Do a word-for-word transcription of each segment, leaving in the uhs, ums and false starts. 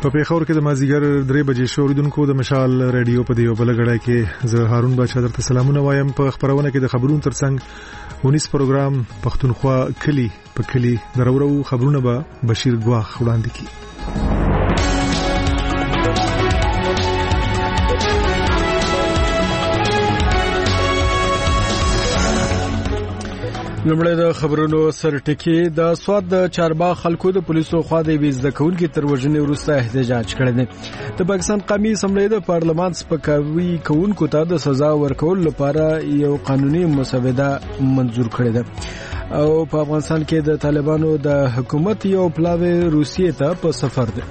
په پیښور کې د مازیګر درې بجې شوریدونکو د مشال رادیو په دیو بلګړای کې زه هارون بچا درته سلامونه وایم. په خبرونه کې د خبرونو ترڅنګ ونیس پروګرام پښتونخوا کلی په کلی درورو خبرونه به بشیر ګواخ وړاندې کی. لمړی د خبرونو سرټکی د سواد د چارباغ خلکو د پولیسو خوا د ویز د کونکو تر وژنې وروسته احتجاج کړی دی. د پاکستان قومي اسمبلی د پارلمان سپکاوي کوونکو ته د سزا ورکول لپاره یو قانوني مسوده منظور کړی ده او په افغانستان کې د طالبانو د حکومت یو پلاوی روسیې ته په سفر دی.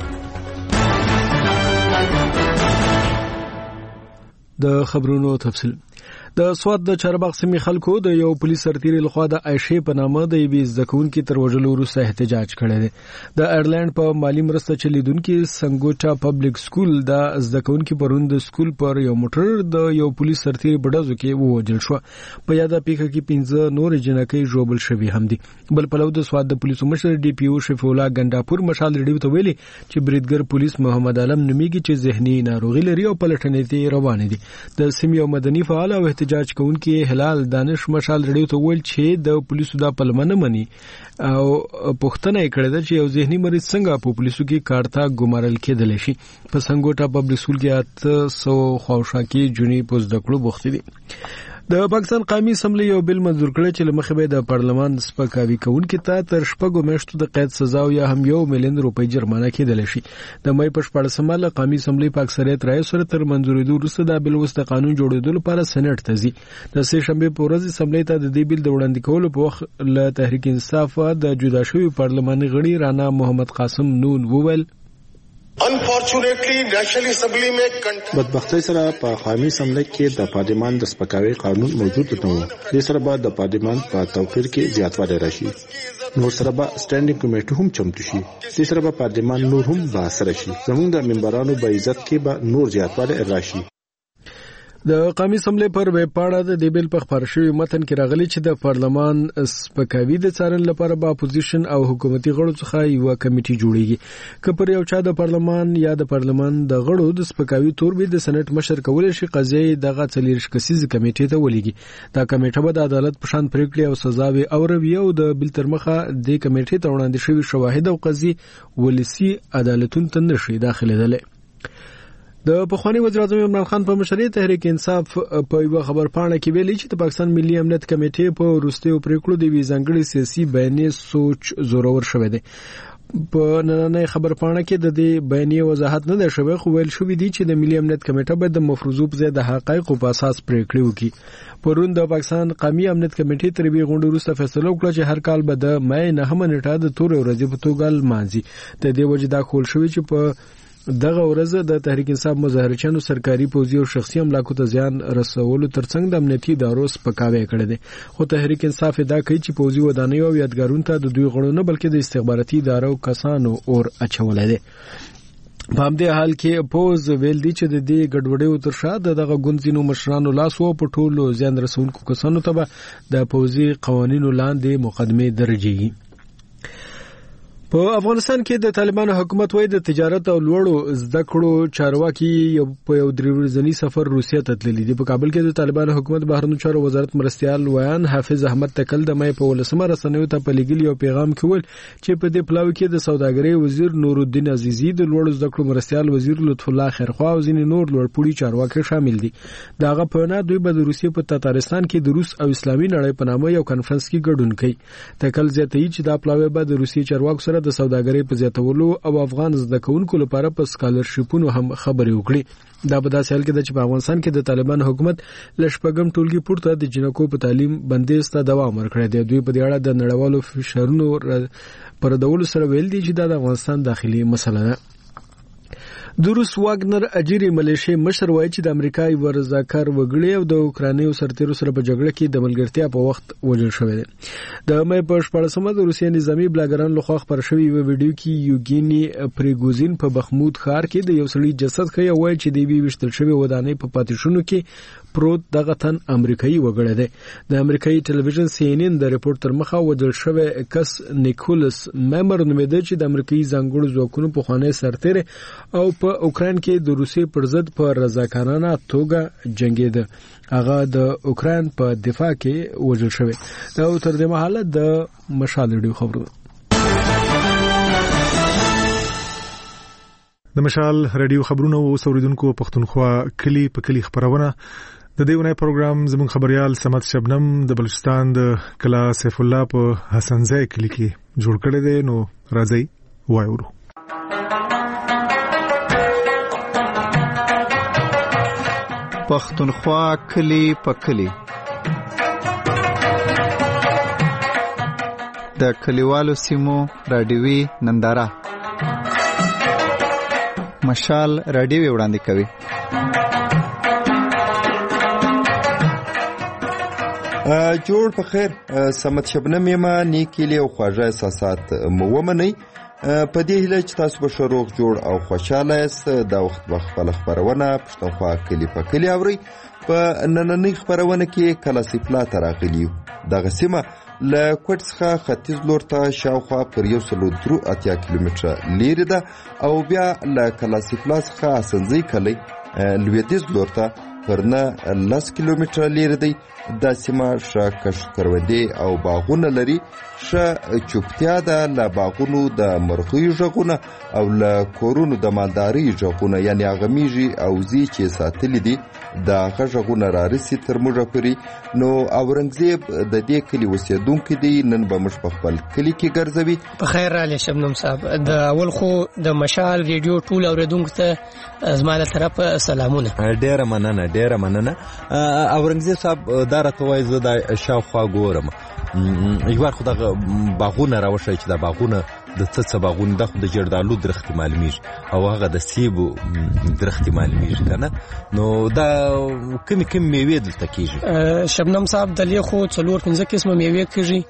د خبرونو تفصیل د سواد د چارباغ سیمې خلکو د یو پولیس سرتیری لخوا د عائشې په نامه د یوې زدهکوونکې تر وژلو وروسته احتجاج کړی دی. د ایرلند په مالی مرسته چلیدونکي سنګوټا پبلک سکول د زدهکوونکي پرون د سکول پر یو موټر د یو پولیس سرتیری بډزو کې ووژل شو. په یاده پیښه کې پنځه نور جنکۍ ژوبل شوي هم دي. بل پلو د سواد د پولیسو مشر ډي پی او شفیع الله ګنداپور مشال ریډیو ته ویلي چې بریدګر پولیس محمد عالم نومیږي چې ذهني ناروغي لري او پلټنې ته روان دي. د سیمې یو مدني فعال او احتجاج کوونکي هلال دانش مشال ریډیو ته ویل چې د پولیسو د پلمنه مني او پښتنه کړه چې یو ذهني مریض څنګه په پولیسو کې کارتا ګمارل کېدل شي. په سنګوټا پبلک سکول کې اته سو خوشاکي جونی پوز دکړو بوختي دي. د پاکستان قومي اسمبلی یو بل منظور کړی چې لمخې به د پارلمان سپکاوي کوونکو ته تر شپږو میاشتو د قید سزا او یا هم یو میلیون روپۍ جرمانه کېدل شي. د مې په شپږمه له قومي اسمبلی په اکثریت رایو سره تر منځورېدو وروسته د بل وست قانون جوړېدو لپاره سېنات ته ځي. د سه شنبه په ورځ اسمبلی ته د دې بل د وړاندې کولو په وخت له تحریک انصاف د جدا شوی پارلماني غړي رانا محمد قاسم نون وویل Unfortunately, National Assembly में بدبختۍ سره په قومي اسمبلی کې د پارلمان د سپکاوي قانون موجود نه و. د سره به د پارلمان په توپیر کې زیاتوالی راشي. نور سره به سټانډینګ کمیټه هم چمتو شي. د سره به پارلمان نور هم بحث راشي. زموږ د ممبرانو په عزت کې به نور زیاتوالی راشي. د قومي اسمبلی پر ویب پاڼه د دې بل په خبر شوی متن کې راغلی چې د پارلمان سپکاوي د څارنې لپاره به اپوزیشن او حکومتي غړو څخه یو کمیټي جوړیږي. که پر یو چا د پارلمان یا د پارلمان د غړو د سپکاوي تور به د سېنات مشر کولای شي قضیه دغه څلورش کسیز کمیټې ته ولېږي. دا کمیټه به د عدالت په شان پریکړې او سزاوي اوروي او د بل تر مخه د کمیټې ته وړاندې شوی شواهد او قضیې ولسی عدالتونو ته نشي داخليدل. د پخوانی وزیر اعظم عمران خان په مشرۍ تحریک انصاف په یو خبر پاڼه کې ویلي چې د پاکستان ملي امنیت کمیټې په وروستیو پریکړو د وی ځانګړي سیاسي بیانیه سوچ زورور شوی دی. په نننۍ خبر پاڼه کې د دې بیانیه وضاحت نه ده شوی خو ویل شوی دی چې د ملي امنیت کمیټه به د مفروضو په ځای د حقایقو په اساس پریکړې وکړي. پرون د پاکستان قومي امنیت کمیټې تر بي غونډې وروسته فیصله وکړه چې هر کال به د مې نهمه نیټه د تور ورځې په توګه لمانځي. د دې وجه دا کول شوی چې په دغه ورځ د تحریک انصاف مظاهرچیانو سرکاري پوځي او شخصي املاکو ته زیان رسولو ترڅنګ د امنیتي ادارو سپکاوی کړی دی. خو تحریک انصاف دا کوي چې پوځي ودانیو او یادګارونو ته د دوی غړو نه بلکې د استخباراتي ادارو کسانو اور اچولای دي. په همدې حال کې پوز ویل دي چې د دې ګډوډیو تر شا دغه ګوندینو مشرانو لاس وو په ټولو زیان رسونکو کسانو ته د پوځي قوانینو لاندې مقدمه درجېږي. په افغانستان کې د طالبانو حکومت وایي د تجارت او لوړو زده کړو چارواکي په یو درې ورځنی سفر روسیې ته تللي دي. په کابل کې د طالبانو حکومت بهرنیو چارو وزارت مرستيال ویان حافظ احمد تکل د مې په ولسمه رسنیو ته په لګیلی یو پیغام کې ویل چې په دې پلاوي کې د سوداګرۍ وزیر نور الدین عزیزی د لوړو زده کړو مرستيال وزیر لطف الله خیرخوا او ځینې نور لوړپوړي چارواکي شامل دي. داغه په نه دوی به د روسیې په تاتارستان کې د روس او اسلامي نړۍ په نامه یو کانفرنس کې ګډون کوي. تکل زیاتوي چې دا پلاوي به د روسیې چارواکو سره د سوداګرۍ په زیاتولو او افغان زده کوونکو لپاره په سکالرشیپونو هم خبرې وکړي. دا په داسې حال کې چې په افغانستان کې د طالبان حکومت لشپګم ټولګي پورته د جنکو په تعلیم بندیز ته دوام ورکړی دی. دوی په دې اړه د نړیوالو فشارونو پر دولو سره ویل دي چې دا د افغانستان داخلي مسله ده. د روس واګنر اجيري ملیشي مشر وایي چې د امریکا یو رضاکار وګړي او د اوکرانیو سرتیرو سره په جګړه کې د ملګرتیا په وخت وژل شوی دی. د مې په شپږمه د روسیې نظامی بلاګران لخوا خبر شوی یو ویډیو کې یوګینی پریګوزین په بخمود ښار کې د یو سړي جسد ښیي، وایي چې د وی وشتل شوی ودانۍ په پاتېشونو کې پروت دغه تن امریکایي وګړی دی. د امریکایي ټلویزیون سی ان ان د ریپورت تر مخه وژل شوی کس نیکولس میمر نومېده چې د امریکایي ځانګړو ځواکونو په خوانی سرتیر او په اوکران کې د روسیې پر ضد په رضاکارانه توګه جنگیده. هغه د اوکران په دفاع کې وژل شوی. دا تر دې مهاله د مشال ریډیو خبرونه. د مشال ریډیو خبرونه او اوریدونکو پښتونخوا کلی په کلی خبرونه د دیونه پروګرام زموږ خبريال سمت شبنم د بلوچستان د کلا سیف الله په حسنزای کلی کې جوړ کړی دی. نو راځي وایو. پښتونخوا کلی په کلی د کلیوالو سیمو رادیوي ننداره مشال رادیو وړاندې کوي. جوړ په خیر سمت شبنم یما نیکلی او خواږه احساسات مو ومني په دې هیله چې تاسو به شروع جوړ او خوشاله یاست. دا وخت به خپل خبرونه پښتونخوا کلی په کلی اوري. په نننۍ خبرونه کې کلا سیپلا تراغلیو دغه سیمه له کوټ څخه ختیځ لور ته شاوخوا پر یو سلو درو اتیا کیلومتره لیرې ده او بیا له کلا سیپلا څخه اسنځي کلی لویدیځ لور ته پر نه لس کیلومتره لیرې دی. دا سیمه ښه کښت کروندې او باغونه لري. ښه چوپتیا ده، له باغونو د مرغیو غږونه او له کورونو د مالدارۍ غږونه، یعنې هغه میږي او زی چې ساتلي دي د هغه غږونه رارسي تر موږه پورې. نو اورنګزیب د دې کلي اوسېدونکی دی. نن به موږ په خپل کلي کې ګرځوي. په خیر راغلی شبنم صاحب. د اول خو د مشال ریډیو ټول اوریدونکو ته زما له طرفه سلامونه. ډېره مننه ډېره مننه. اورنګزیب صاحب دا راته وایي زه د شاوخوا ګورم یو وار خو دغه باغونه راوښیي چې دا باغونه د څه څه باغونه ده، خو د جردالو درختې معلومیږي او هغه د سیبو درختې معلومیږي که نه. نو دا کمې کمې میوې دلته کېږي شبنم صاحب. دلې خو څلور پنځه قسمه میوې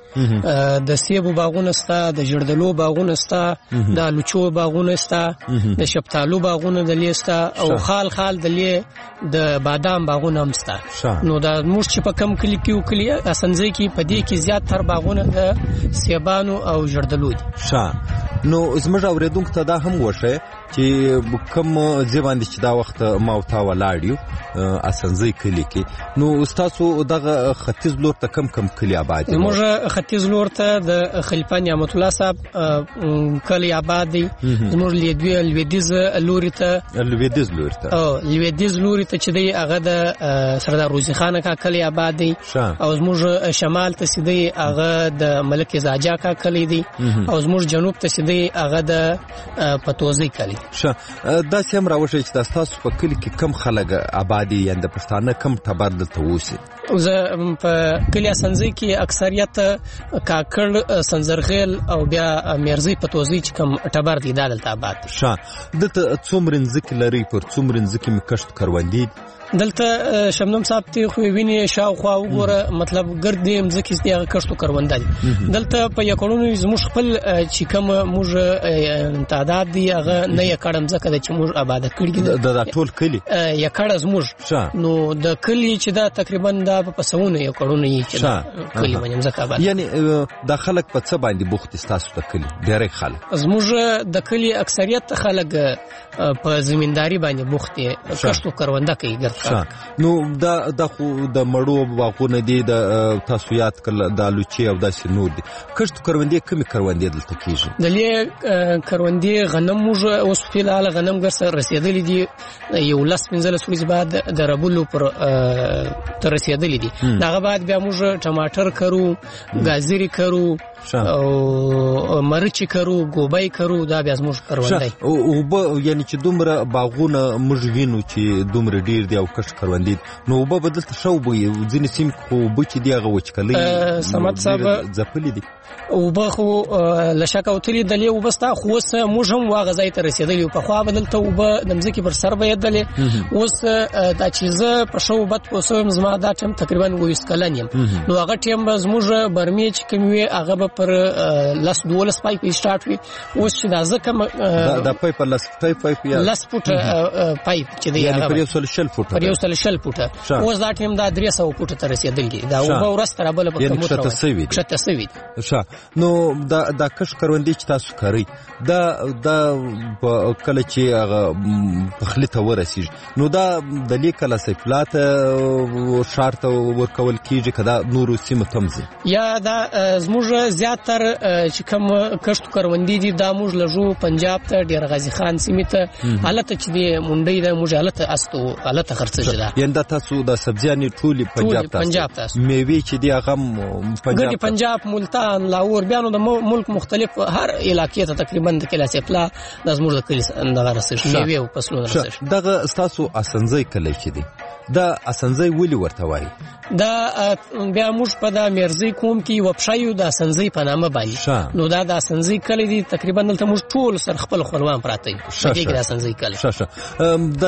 کېږي. د سیبو باغونه سته، د جردالو باغونه سته، د الوچو باغونه سته، د شفتالو باغونه دلې سته او خال خال دلې د بادام باغونه هم سته. نو دا موږ چې په کم کلي کې وکلي اسنځي کې په دې کې زیات تر باغونه د سیبانو او جردالو دي. ښه نو زموږ اوریدونکو ته دا هم وښیه چې کوم ځای باندې چې دا وخت ما او تا ولاړ یو اسنځي کلي کې. نو تاسو دغه ختیځ لور ته کم کم کلي آباد دي؟ موږ ختیځ لور ته د خلیفه نعمت الله صاحب کلي آباد دي. موږ لویدیځ لوري ته لویدیځ لوري ته او لویدیځ لوري ته چې دی هغه د سردار روزي خان کا کلي آباد دي. او موږ شمال ته سیدي هغه د ملک زاجا کا کلي دي او موږ جنوب ته سیدي هغه د پتوزي کلي. ښه داسې هم راوښیي چې دا ستاسو په کلي کې کم خلک آبادي یا د پښتانه کم ټبر دلته اوسي؟ زه په کلي اسنځي کې اکثریت کاکړ، سنځرغیل او بیا میرزي پتوزي چې کم ټبر دي دا دلته آباد دي. ښه دلته څومره ځمکې لري؟ پر څومره ځمکې مې کښت کروندې دلته شبنم صاحب ته خو ویني شاوخوا وګوره مطلب ګردې مځکې دي هغه کښتو کرونده دي. دلته په یکړونو زموږ خپل چې کوم موږ تعداد دي هغه نه یکړه مځکه ده چې موږ آباده کړي دي. دا ټول کلي یکړه زموږ. نو د کلي چې دا تقریبا دا په سونو یکړونو یې چې کلي باندې مځکه آباد. یعنی دا خلک په څه باندې بوخت تاسو د کلي ډېری خلک؟ زموږ د کلي اکثریت خلک په زمینداری باندې بوخت دي، کښتو کرونده کوي. نو دا د خو د مړو باغونه دي، د تاسو یاد کړل د الوچي او داسې نور دي. کښت کروندې کومې کروندې دلته کېږي؟ دلې کروندې غنم موږ اوس فلحال غنم ګرځ رسیدلې دي. یو لاس پنځلس ورځې بعد د ربولو پر تر رسیدل رسیدلې دي دغه بعد بیا موږ ټماټر کرو ګازری کرو او مرچ کرو ګوبای کرو دا بیا موږ کروندای او به یعنی چې دومره باغونه موږ وینو چې دومره ډیر دی او کښ کروندې نو به بدلته شو به ځینې سیم خو به چې دی هغه وچکلې سمات صاحب ځپلې دي او به خو لشک او تلې دلې او بس تا خو سه موږ هم واغ ځای ته رسیدلی په خو بدلته او به د مځکې پر سر به یدلې اوس دا چیزه په شو بد پوسوم زما دا ټیم تقریبا ویس کلن یم نو هغه ټیم به زموږ برمی چې کومي هغه به پر لاس دولس پایپ سٹارټ وي اوس چې دا ځکه دا پایپ لاس پایپ یا لاس فوټ پایپ چې دی یعنی پر یو سل شل فوټ پر یو سل شل فوټ اوس دا ټیم دا درې سوه فوټ ته رسیدلی دا او به ورسته بل په کومه تر شته سوي نو دا دا کښ کروندې چې تاسو کوي دا دا کله چې هغه پخلی ته ورسیږي نو دا د لیکل سپلات شرط ورکول کیږي کدا نورو سیمه تمزي یا دا زموږ زیاتر چې کوم کښ کروندې دي دا موږ لجو پنجاب ته ډیر غازی خان سیمه ته حالت چې دی مونډي د موږ حالت استو حالت خرڅه ده یند تاسو د سبزیانې ټولي پنجاب تاسو پنجاب تاسو میوه چې دی هغه پنجاب پنجاب ملتان لاهور بیانو د ملک مختلف هر علاقې ته تقریبا د کلا سپلا د زموږ د کلی دغه رسېږي میوه او فصلونه رسېږي دغه تاسو اسنځي کلی چې دی دا اسنځي ولي ورته وایي دا بیا موږ په د مرزي کوم کې وبشایو د اسنځي په نامه باندې نو دا د اسنځي کلی دی تقریبا دلته موږ ټول سر خپل خپلوان پراته دي دغه د اسنځي کلی شه د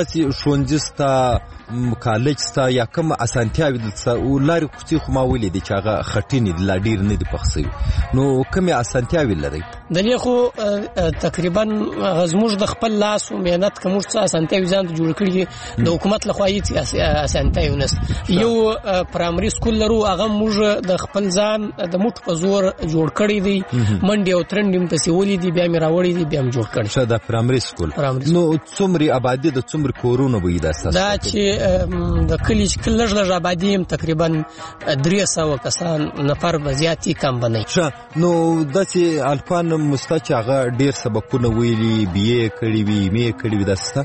شونځستا کالج ستا یا کوم اسانتیاوي د لاري کوڅې خو ما ولې دي چې هغه خټینی د لاډیر نه دی پخسي نو کومه اسانتیاوي لري دلې خو تقریبا غزموږ د خپل لاس او مهنت کوم څه اسانتیاوي ځان جوړ کړی د حکومت لخوا یې اسانتیاوي نس یو پرایمري سکول لرو هغه موږ د خپل ځان د موټ په زور جوړ کړی دی منډي او ترندیم ته سیولې دی بیا مې راوړی دی بیا مې جوړ کړی شه د پرایمري سکول نو څومره آبادی د څومره کورونه وې د اساس دا چې د کلی کلج لږ آبادی تقریبا درې سوه کسان نفر زیاتی کم بنئ شه نو د چې الفان مستچ هغه ډیر سبقونه ویلي بي کړی وی مې کړی وی داسته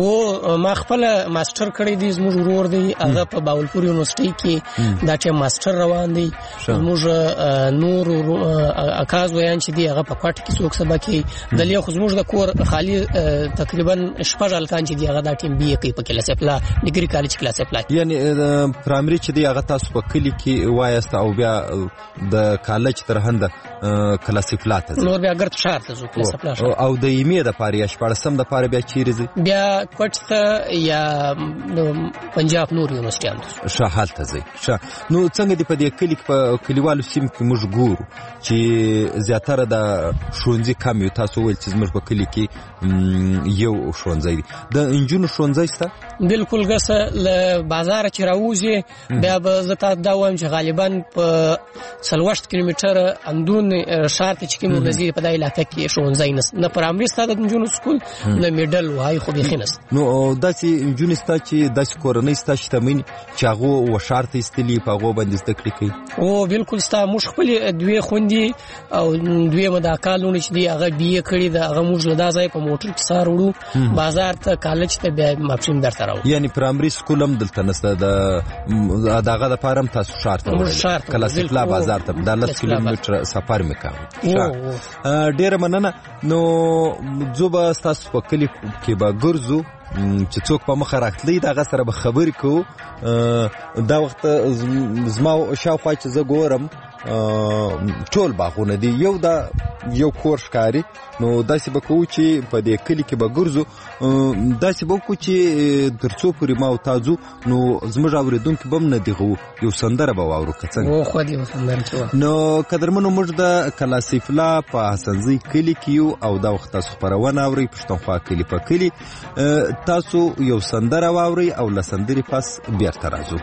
او ما خپل ماستر کړی دی زموږ ورور دی هغه په باولپور یونیورسيټي کې دا چې ماستر روان دی زموږ نور اکاز ویان چې دی هغه په کوټ کې څوک سبا کې د لیو زموږ د کور خالی تقریبا شپږ الکان چې دی هغه دا ټیم بي کوي په کلاس اپلا ډیګري کالج کلاس اپلا یعنی پرایمري چې دی هغه تاسو په کلی کې وایست او بیا د کالج تر هند کلاس اپلا ته نور بیا ګرځ شهر ته ځو کلاس اپلا او د ایمه د پاره شپږم د پاره بیا چیرې ځي بیا کوټ ته یا پنجاب نور یونیورسيټي شاحال ته ځي شه نو څنګه دی په دې کلی په کلیوالو سیم کې موږ ګورو چې زیاتره د شونځي کم یو تاسو ول چې موږ په کلی کې یو شونځي دی د انجونو شونځي ستا بالکل ګس له بازار چې راوځي بیا به زتا دا وایم چې غالبا په څلوېښت کیلومتر اندون شهر ته چې کوم وزیر په دای علاقې کې شونځي نس نه پرامري ستاد د انجونو سکول نه میډل وای خو به خنس نو د چې انجونو ستا چې د کورنۍ ستا شتمنی چې هغه و شرط استلی په هغه باندې ذکر کوي او بالکل ستا مشخل دوی خوندي او دوی مداکالونه چې دی هغه بي کړی دا هغه موږ لدا ځای په موټر کې سار وړو بازار ته کالج ته بیا ماپشین درته راو یعنی پرایمري سکول هم دلته نسته د دغه د پارم تاسو شرط وړل کلاس اپلا بازار ته د لس کیلومتر سفر وکاو ډیر مننه نو زوبا تاسو په کلی کې با ګرځو چې څوک په مخ راغلی دا غسر به خبرې کو دا وخت زما شاوخوا چې زه ګورم ټول باغونه دي یو دا یو کور ښکاری نو داسې به کوو چې په دې کلی کې به ګرځو داسې به وکړو چې تر څو پورې ما او تاسو نو زموږ اورېدونکي به هم نه دغو یو سندره به واورو که څنګه او خو دې سندره نو قدرمنو موږ د کلاسیفلا په حسنزي کلی کې یو او دا وخت تاسو خبرونه اورئ پښتونخوا کلی په کلی تاسو یو سندره واورئ او له سندرې پس بیرته راځو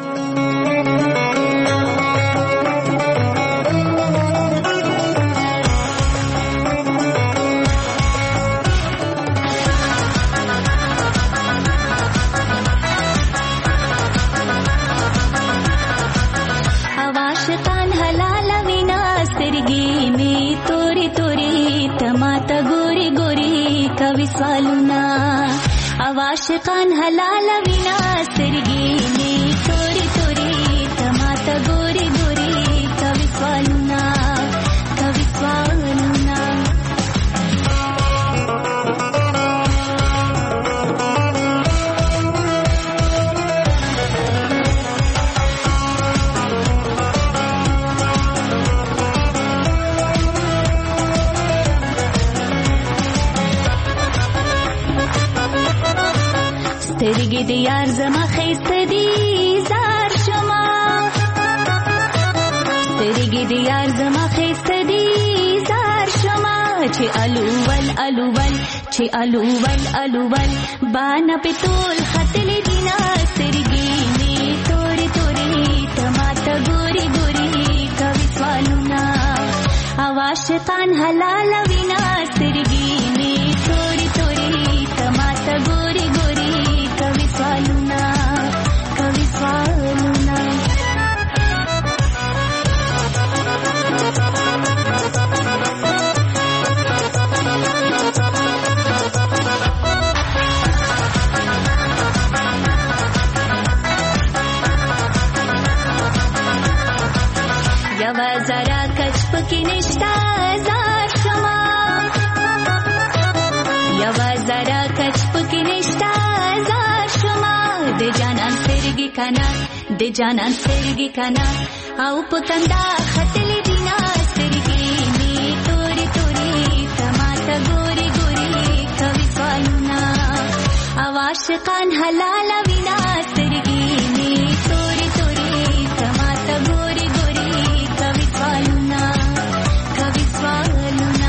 سوالونه عاشقان حلال وینا سترګې نه توري توري د یار زما خیسته دی زار شما سترګې د یار زما خیسته دی زار شما چې الوول الوول چې الوول الوول باندې پتول خطل دینا سترګې می تورې تورې تماته ګوري ګوري کوي سوالونه عاشقان حلال وینا سترګې می تورې تورې تماته ګوري ګوري کوي سوالونه کوي سوالونه یوا زرا کچ پکې نشتا زار شما یوا زرا کچ پکې نشتا زار شما د جانان سترګې کنا د جانان سترګې کنا او پتندا خطل دینا سترګې می تورې تورې تماته ګوري ګوري کوي سوالونه او عاشقان حلال وینا سترګې می تورې تورې تماته ګوري ګوري کوي سوالونه کوي سوالونه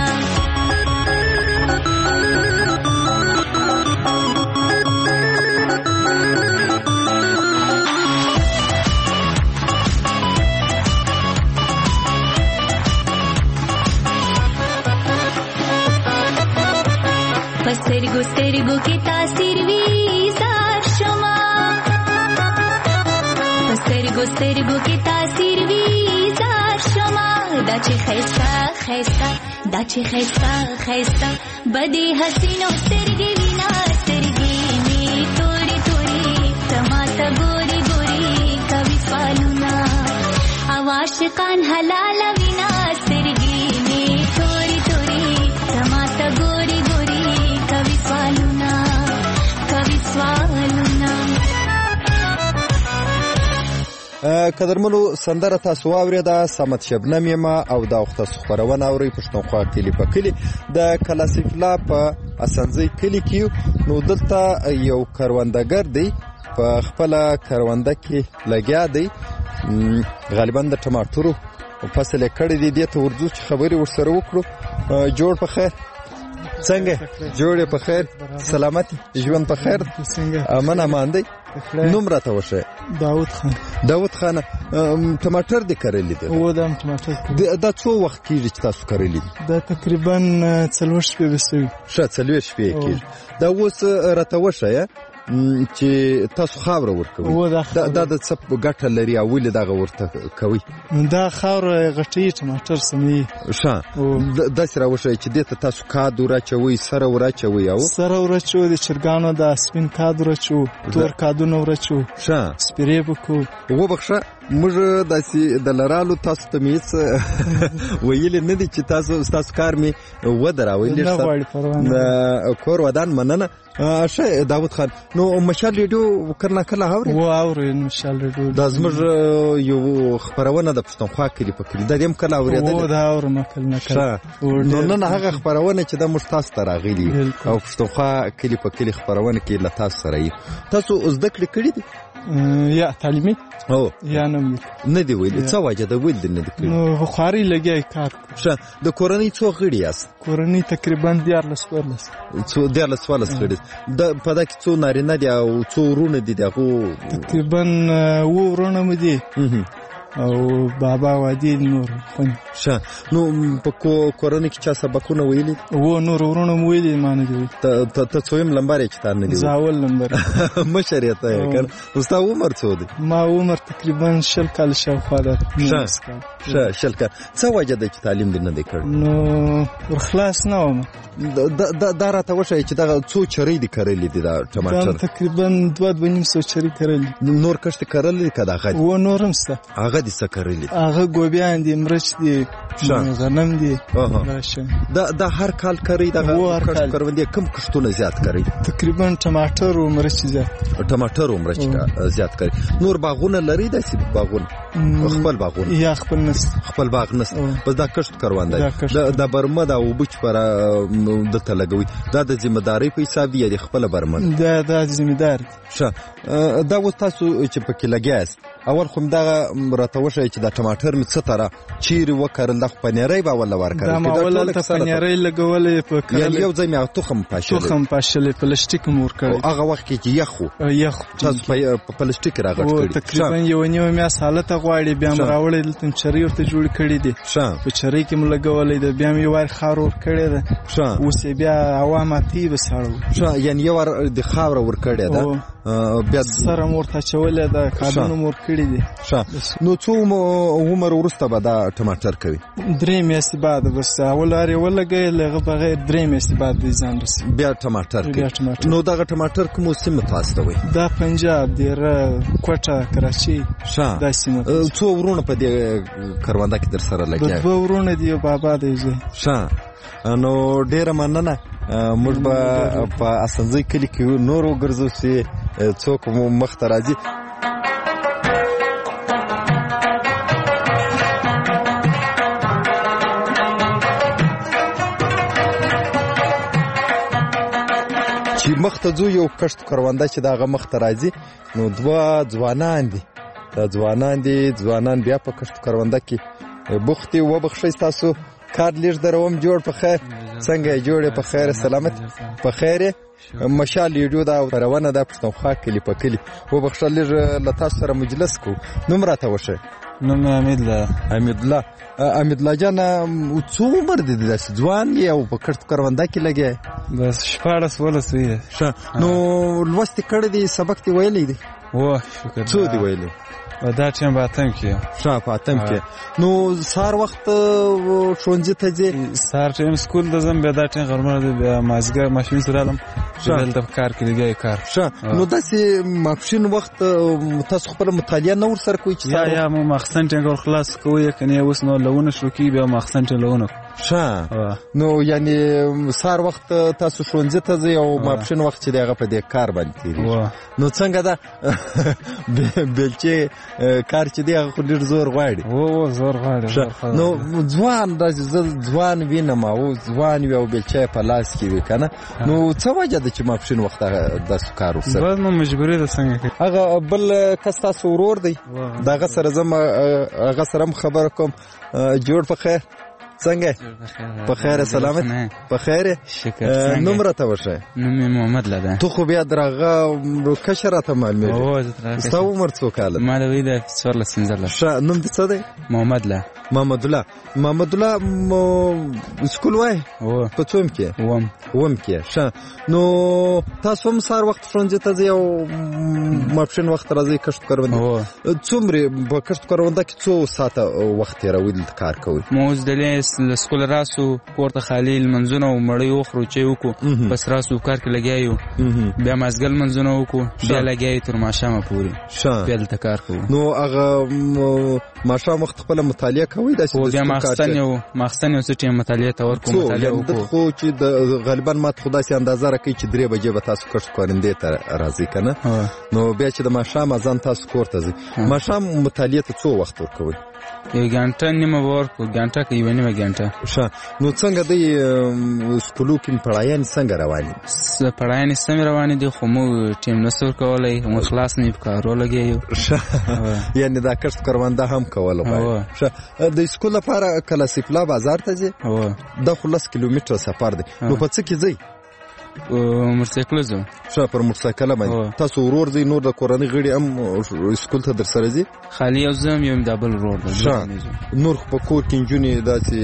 سترګو سترګو کې تاثیر وی زار شما سترګو سترګو کې تاثیر وی زار شما دا چې خیستا خیستا دا چې خیستا خیستا بدی حسینو سترګې وینا سترګې می تورې تورې تماته ګوري ګوري کوي سوالونه او عاشقان حلال وینا سترګې می تورې تورې تماته ګوري ګوري کوي سوالونه کوي سوالونه قدرمنو سندره تاسو واورېده سمت شبنم یم او دا وخت تاسو خپرونه اورئ پښتونخوا کلي په کلي د کلاسیفلا په اسنځي کلي کې نو دلته یو کروندګر دی په خپل کرونده کې لګیا دی غالبا د ټماټرو فصل کړی دی دې ته ورځو چې خبرې ورسره وکړو جوړ په خیر څنګه جوړ په خیر سلامتی ژوند په خیر امن امان دی نوم راته وشه داوود خان داوود خان ټماټر دې کړلی دی و دا ټماټر دا څو وخت کېږي چې تاسو کړلی دی دا تقریبا څلور شپې وسوي ښه څلور شپې کېږي دا اوس راته وشه چې تاسو خاور ورکوي دا د څه ګټه لري او ولې دغه ورته کوي دا خاور غټي ټماټر سمي ښه دا سره وشه چې دې ته تاسو کاد ورچوي سره ورچوي او سره ورچو د چرګانو د سپین کاد ورچو تور کادونه ورچو ښه سپری بکو و بخښه موږ داسې د لرالو تاسو ته مې ویلې نه دي چې تاسو تاسو کار مې ودراوي نه غواړي پروانه کور ودان مننه ښه داوود خان نو مشال ریډیو کله کله اوري و اوري مشال ریډیو دا زموږ یو خبرونه د پښتونخوا کلی په کلی د دې کله اورېدل و دا اورم کله نه کله نو نن هغه خبرونه چې د مشتاس تر راغلي او پښتونخوا کلی په کلی خبرونه کې ل تاسو سره تاسو زده کړې کړې دي یا تعلیمي او یا نه نه دی ویل څه وجه د ویل نه دی نو بخاري لګي کار ښه د کورنۍ څو غړي یاست کورنۍ تقریبا دیارلس ورلس څو دیارلس ورلس غړي د پدا کې څو نارینه دي او څو ورونه دي دغه تقریبا و ورونه مې دي او بابا وادي نور خون ښه نو په کورنۍ کې چا سبقونه ویلي و نور ورونه مې ویلي مانه دي ته ته څویم لمبر چې تا نه دی زاول لمبر مشریته کړ استاد عمر څو دی ما عمر تقریبا شل کال شاوخوا ده ښه ښه شل کال څه وجه د تعلیم دی نه دی کړ نو ورخلاص نه وم دا دا راته وشه چې دا څو چری دي کړلې دي دا ټماټر تقریبا دوه بنیم سو چری کړلې نور کښت کړلې کدا غدي و نورم څه هغه دي څه کړلې هغه ګوبیان دي مرچ دي غنم دي دا دا هر کال کوي دا کښت کروندې کم کښتونه زیات کوي؟ تقریبا ټماټر او مرچ زیات ټماټر او مرچ زیات کوي. نور باغونه لري داسې باغونه؟ خپل باغونه یا خپل نس خپل باغ نس بس دا کښت کرونده دا برمه دا وبچ پر د تلګوي دا د ذمہ داری په حساب دی د خپل برمه دا د ذمہ دار شه دا و تاسو چې پکې لګیاست اول خو دا راته وشي چې دا ټماټر می څه تر چیرې وکړل د پنیرای با ولا ورکړل دا مول ته پنیرای لګولې په کړل یو ځای می تخم پاشل تخم پاشل پلاستیک مور کړی هغه وخت کې یخو یخ تاسو په پلاستیک راغټ کړی تقریبا یو نیو میاس حالت غواړي بیا مراوړل تم چری ورته جوړ کړی دي په چری کې م لګولې د بیا می وای خار ور کړی ده اوس بیا عوامه تی وساړو شه یعنی یو د خاور ور کړی ده بیا سره مورته چولې ده کادو مور کړی دي شه نو څو عمر ورسته به دا ټماټر کوي؟ درې میاشتې بعد بس اول لري ولګي لغه بغیر درې میاشتې بعد د ځان رسي بیا ټماټر کوي. نو دا ټماټر کوم سیمه تاسو ته وي؟ دا پنجاب دی را کوټه کراچي شه دا سیمه. څو ورونه په دې کرونده کې در سره لګیا؟ دوه ورونه دی او بابا دی شه نو ډیره مننه موږ به په اسنځي کلی کې نور وګرځو چې څوک مو مخ ته راځي. چې مخ ته ځو یو کښت کرونده چې دغه مخ ته راځي نو دوه ځوانان دي دا ځوانان دي ځوانان بیا په کښت کرونده کې بوختي وبخښئ تاسو کار لږ دروم جوړ په خیر څنګه جوړې په خیر سلامت په خیر مشال یو دا روانه ده پښتونخوا کلی په کلی وبخښل لږ له تاسو سره مجلس کو نوم راته وشه؟ نوم حمید الله. حمید الله حمید الله جان څو عمر دي داسې ځوان یو په کښت کرونده کې لګیا؟ بس شپاړس ولس وي. ښه نو لوستې کړی دی سبق دی ویلی دی؟ واه شکر. څو دی ویلی؟ دا ټیم په اتم کې ښه په اتم کې. نو سهار وخت ښوونځي ته ځې؟ سهار ټیم سکول ته ځم بیا دا ټیم غرمه دی بیا مازدیګر ماشین سره رالم دلته کار کې لګیا کار. ښه نو داسې ماپښین وخت تاسو خپله مطالعه نه ورسره کوئ چې یا یا مو ماخستن ټینګ ور خلاص کوئ کنه اوس نو لونه شروع کړي بیا ماخستن ټینګ لونه. ښه نو یعنی سهار وخت تاسو ښوونځي ته ځئ او ماپښین وخت چې دی هغه په دې کار باندې تېرېږي. نو څنګه ده بیلچې کار چې دی هغه خو ډېر زور غواړي؟ او زور غواړي. نو ځوان داسې زه ځوان وینم او ځوان وي او بیلچه په لاس کې وي که نه نو څه وجه ده چې ماپښین وخت داسې کار ورسره؟ بس نو مجبوري ده څنګه کوي. هغه بل کس تاسو ورور دی د هغه سره زه هغه سره هم خبره کوم. جوړ په خیر څنګه په خیر سلامت په خیر شکر. نوم راته وشه؟ نوم محمد الله ده. تو خو بیا درغه کشر راته معلومه او ستا عمر څو کاله؟ ما د وی د څوارلس پنځلس. ښه نوم دې څه دی؟ محمد الله. محمد الله محمد الله سکول وای او په څوم کې؟ وم وم کې. ښه نو تاسو هم سهار وخت ښوونځي ته ځئ او ماپښین وخت راځئ کښت کرونده؟ څومره په کښت کرونده کې څو ساعته وخت تېروئ دلته کار کوئ؟ موږ دلې له سکول راسو کورته خالي لمنځونه او مړۍ وخورو چې وکړو بس راسو کار کې لګیا یو بیا مازدیګر لمنځونه وکړو بیا لګیا یو تر ماښامه پورې بیا دلته کار کوو. نو هغه ماښام وخت خپله مطالعه کوئ داسې؟ بیا ماخستن یو ماخستن یو څه ټیم مطالعه ته ورکړو مطالعه وکړو. خو چې غالبا ماته خو داسې اندازه راکوي چې درې بجې به تاسو کښت کرندې ته راځئ که نه نو بیا چې د ماښام اذان تاسو کور ته ځئ ماښام مطالعې ته څو وخت ورکوئ؟ یو ګانټه نیمه به ورکړو ګانټه که یوه نیمه ګانټه. ښه نو څنګه دی سکولو کې پړایانې څنګه روانې دي؟ پړایانې سمې روانې دي خو موږ ټیم نسو ورکولی موږ خلاص نه یو په کارو لګیا یو. ښه یعنې دا کښت کرونده هم کوله غواړي. ښه د سکول لپاره کلاسیفلا بازار ته ځې؟ دا خو لس کیلومتره سفر دی نو په څه کې ځئ؟ موټرسایکل ځو. ښه پر موټرسایکل باندې تاسو ورور ځئ نور د کورنۍ غړي هم سکول ته در سره ځي؟ خالي یو زه یم دا بل ورور دی. ښه نور خو په کور کې نجونې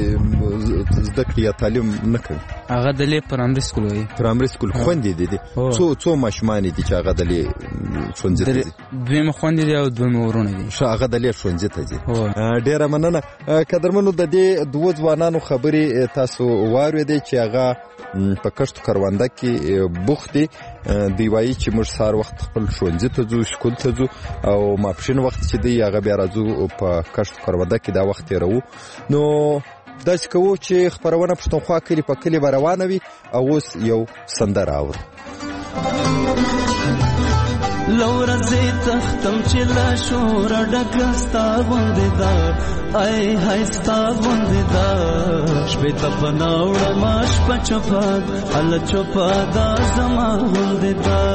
داسې زده کړې یا تعلیم نه کوي؟ هغه دلې پرایمري سکول وایي. پرایمري سکول خویندې دي دي څو څو ماشومانې دي چې هغه دلې ښوونځي ته ځي؟ دویمه خویندې دي او دویمه ورونه دي. ښه هغه دلې ښوونځي ته ځي. ډېره مننه قدرمنو د دې دوه ځوانانو خبرې تاسو واورېدې چې هغه په کښت کرونده کې بوخت دي. دوی وایي چې موږ سهار وخت خپل ښوونځي ته ځو سکول ته ځو او ماپښین وخت چې دی هغه بیا راځو په کښت کرونده کې دا وخت تېروو. نو داسې کوو چې خپرونه پښتونخوا کلي په کلي به روانه وي او اوس یو سندره اورو. لورځې تختم چې لا شور ډکه ستا غوندې ده ای های ستا غوندې ده شپې ته پناه وړمه شپه چوپه هله چوپه دا زما غوندې ده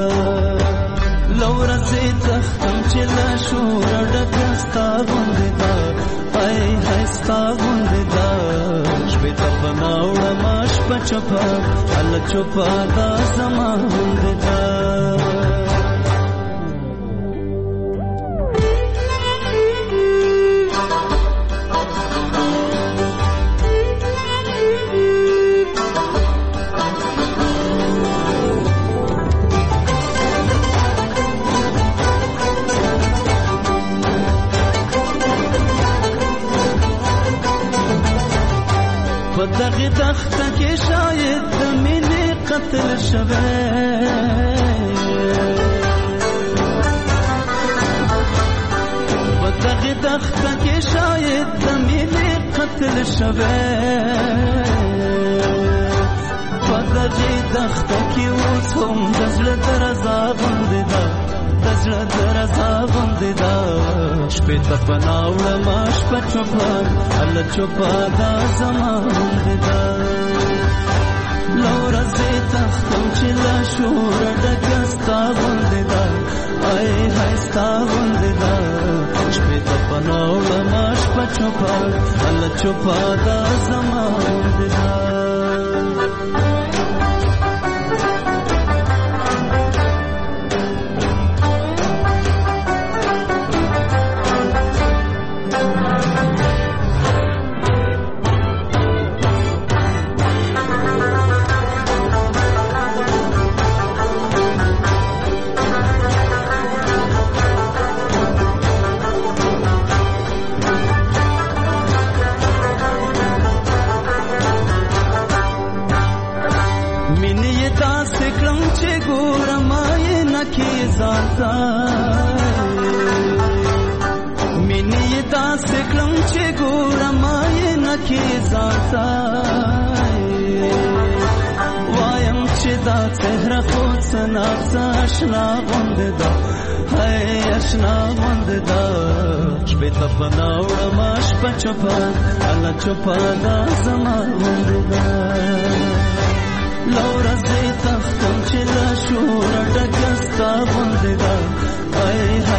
لورځې تختم چې لا شور ډکه ستا غوندې ده ای های ستا غوندې ده شپې ته پناه وړمه شپه چوپه هله چوپه دا زما غوندې ده دغه دخته کې شاید د مینې قتل شوی په دغه دخته کې شاید د مینې قتل شوی په دغه دخته کې اوس هم د زړه درزا غوندې ده د زړه درزا غوندې ده شپې ته پناه وړمه شپه چوپه هله چوپه دا زما غوندې ده لورځې تختم چې لا شوره ډکه ستا غوندې ده ای های ستا غوندې ده شپې ته پناه وړمه شپه چوپه هله چوپه دا زما غوندې ده مینې داسې کړم چې ګورم یې نه کې ځانته وایم چې دا څهره خو څه ناڅه اشنا غوندې ده هی اشنا غوندې ده شپې ته پناه وړمه شپه چوپه هله چوپه دا زما غوندې ده لورځې تختم چې له شوره ډکه ستا غوندې ده ای های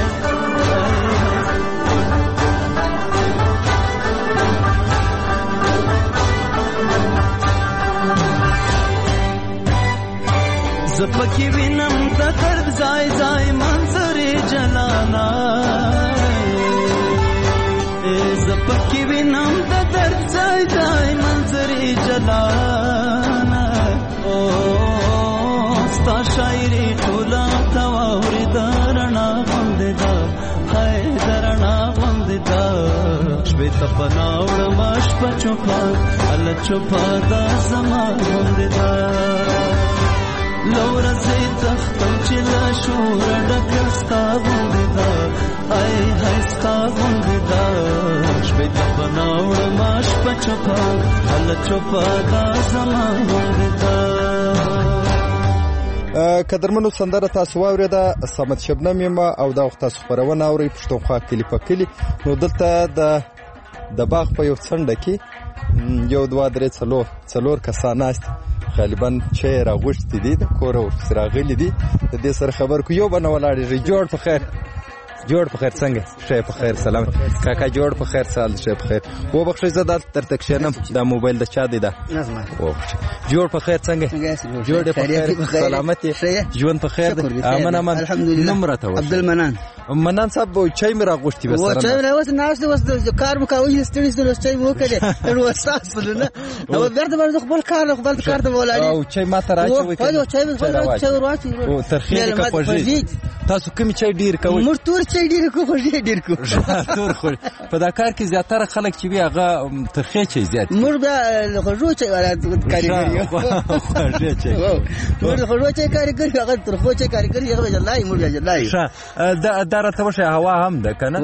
زه پکې وینم د درد ځای ځای منظرې جلانا زه پکې وینم د درد ځای ځای منظرې جلانا ستا شاعري ټوله ته واورېده رڼا غوندې ده هی د رڼا غوندې ده شپې ته پناه وړمه شپه چوپه هله چوپه دا زما غوندې ده لورځې تختم چې له شوره ډکه ستا غوندې ده ای های ستا غوندې ده شپې ته پناه وړمه شپه چوپه هله چوپه دا زما غوندې ده. قدرمنو سندره تاسو واورېده صمد شبنم یم او دا وخت تاسو خپرونه اورئ پښتونخوا کلي په کلي. نو دلته د د باغ په یو څنډه کې یو دوه درې څلور څلور کسان ناست غالبا چې راغوښتي دي د کوره ورپسې راغلي دي د دې سره خبر کو یو بنه ولاړېږي جوړ په خیر جوړ په خیر څنګه ښه په خیر سلام کاکا جوړ په خیر سال ښه په خیر و بخښئ زه دلته درته کښېنم دا موبایل د چا دی دا جوړ په خیر څنګه جوړ په خیر سلامت ژوند په خیر دی امن امن نوم راته وایه عبدالمنان منان صاحب چای مې راغوښتي و سره چای راوځه ناشته وس کار مو کوي ستړي ستړي چای مو کړي نو وساس نه او بیرته باندې خپل کار خپل کار ته ولاړ او چای ما ته راځي او چای مې چای راځي او ترخیل کا پوجي تاسو کوم چای ډیر کوي مر تور چای ډیر کو خوږی ډیر کو تور خو په دا کار کې زیاتره خلک چې وی هغه ترخی چای زیات مر بیا خوږو چای کاریګری خوږی چای مر خوږو چای کاریګری هغه ترخو چای کاریګری هغه جلای مر بیا جلای دا دا راته وشه هوا هم ده کنه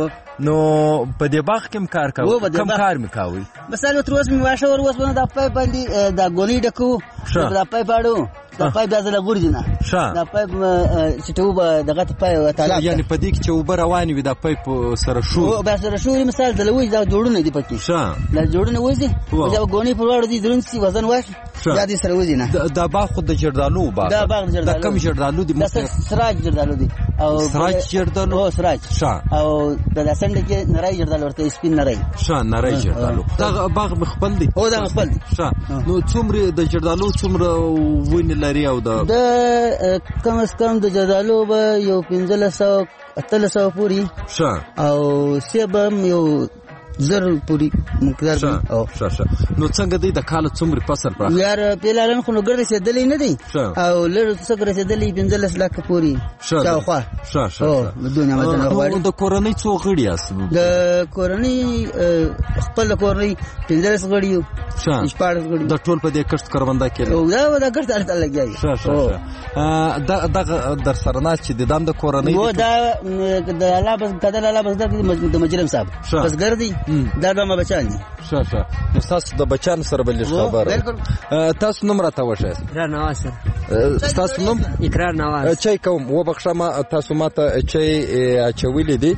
نو په دې باغ کې کار کوي کوم کار می کوي مثلا تر اوسه می واشه ور اوس باندې د پای باندې د غونی ډکو د پای پاړو د پای بیا د ګورجنه د پای چټو به دغه پای تعالی یعنی په دې کې چې وبر رواني وي د پای سره شو او بیا سره شو مثال د لوي دا جوړونه دي پکې ښه دا جوړونه وځي دا غونی په وړ دي درنسي وزن واش دا دي سره وځي نه دا باغ خود د جردالو باغ دا باغ جردالو دا کم جردالو دي سراج جردالو دي او سراج جردالو او سراج ښه او د لاسند کې نړۍ جردالو ورته سپین نړۍ ښه نړۍ جردالو دا باغ مخبل دي او دا مخبل دي ښه نو څومره د جردالو څومره ونی لري او د کم از کم د جردالو به یو پنځه سوه اتلس سوه پورې ښه او سیب هم یو زر پوری مقدار دی او ښه ښه نو څنګه دی د کال څومره فصل پراخ یار پیلالن خو نو ګر رسیدلې نه دی او لږ څه رسیدلې پنځلس لک پوری شاوخوا ښه ښه او دنیا مدنه غواړي د کورنۍ څو غړي یاست د کورنۍ خپل کورنۍ پنځلس غړي یو ښه شپږ غړي د ټول په دې کښت کاروندا کې او دا دا کښت الته لګیږي ښه ښه دا دا در سره نه چې د دام د کورنۍ و دا د الله بس کدل الله بس د مجرم صاحب بس ګرځي دا به ما بچان دي ښه ښه نو تاسو د بچان سره بل خبره تاسو نوم راته وښه اقرار نواز تاسو نوم اقرار نواز چای کوم و بخښه ما تاسو ماته چای اچولې دي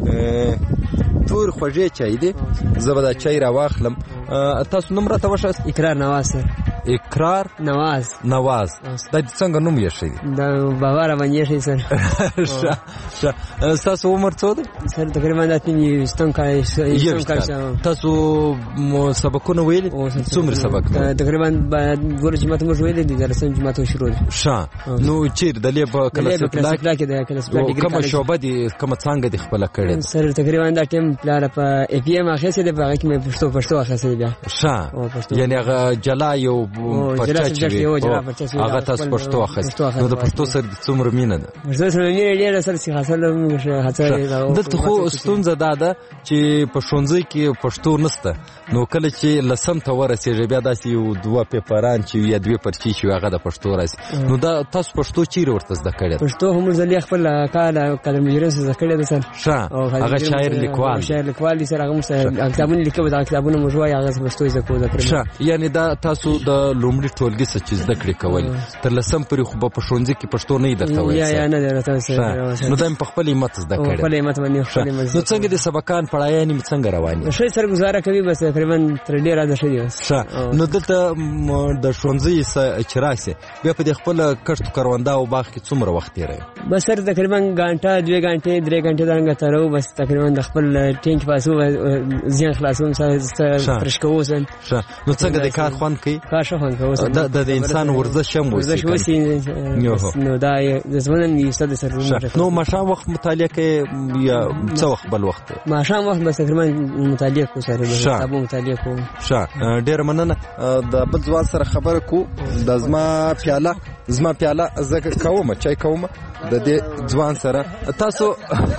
تور خوږی چای دی زه به دا چای راواخلم تاسو نوم راته وښه اقرار نواز اقرار نواز نواز دا څنګه نوم یې شي دا بابا را باندې شي سر ښه ښه تاسو عمر څو دی سر تقریبا د تینې ستون کال تاسو سبقونه ویل څومره سبق تقریبا ګور جماعت مو ویل دي درسن جماعت شروع ښه نو چیر د لې په کلاس پلاک کې د کلاس پلاک ډیګری کوم شوبه دي کوم څنګه د خپل کړي سر تقریبا دا ټیم پلان په ای پی ام اخیسه د باغ کې مې پښتو پښتو اخیسه بیا ښه یعنی هغه جلا یو پرچا چې هغه تاسو پښتو اخیسته نو د پښتو سره څومره مینه ده پښتو سره مینه ډیره سره چې حاصل موږ هڅه دلته خو ستونزه ده ده چې په ښوونځي کې پښتو نشته نو کله چې لسم ته ورسېږي بیا داسې یو دوه پیپران چې یا دوه پرچې چې هغه د پښتو راځي نو دا تاسو پښتو چیرې ورته زده کړی پښتو هم ځلې خپل کال کله مجرم زده کړی ده سر ښه هغه شاعر لیکوال شاعر لیکوال دي سره هغه مو کتابونه لیکو دا کتابونه مو جوړه هغه پښتو زده کوو ښه یعنی دا تاسو د لومړي ټولګي څخه چې زده کړې کول تر لسم پورې خو په ښوونځي کې پښتو نه درته وایي یا یا نه درته نو دا په خپل همت زده کړې خپل همت باندې خپل نو څنګه د سبقان پړایانې څنګه رواني شي سر گزاره کوي بس تقریبا تر ډیره ده شي ښه نو دلته د ښوونځي چې راسي بیا په خپل کښت کاروندا او باغ کې څومره وخت یې بس سر تقریبا غانټه دوه غانټه درې غانټه دغه ترو بس تقریبا د خپل ټینک پاسو ځین خلاصون سره پرشکو سن نو څنګه د کار خوان کوي کار شو خوان کوي د انسان ورزش هم ورزش وسی نو دا د زمونږ نیسته سره نو ماشام وخت مطالعه کوي یا څو وخت بل وخت ماشام وخت بس تقریبا مطالعه کو سره کتابو مطالعه کو ښه ډیر مننه د بل ځوان سره خبره کو د زما پیاله زما پیاله زکه کوم چای کوم د دې ځوان سره تاسو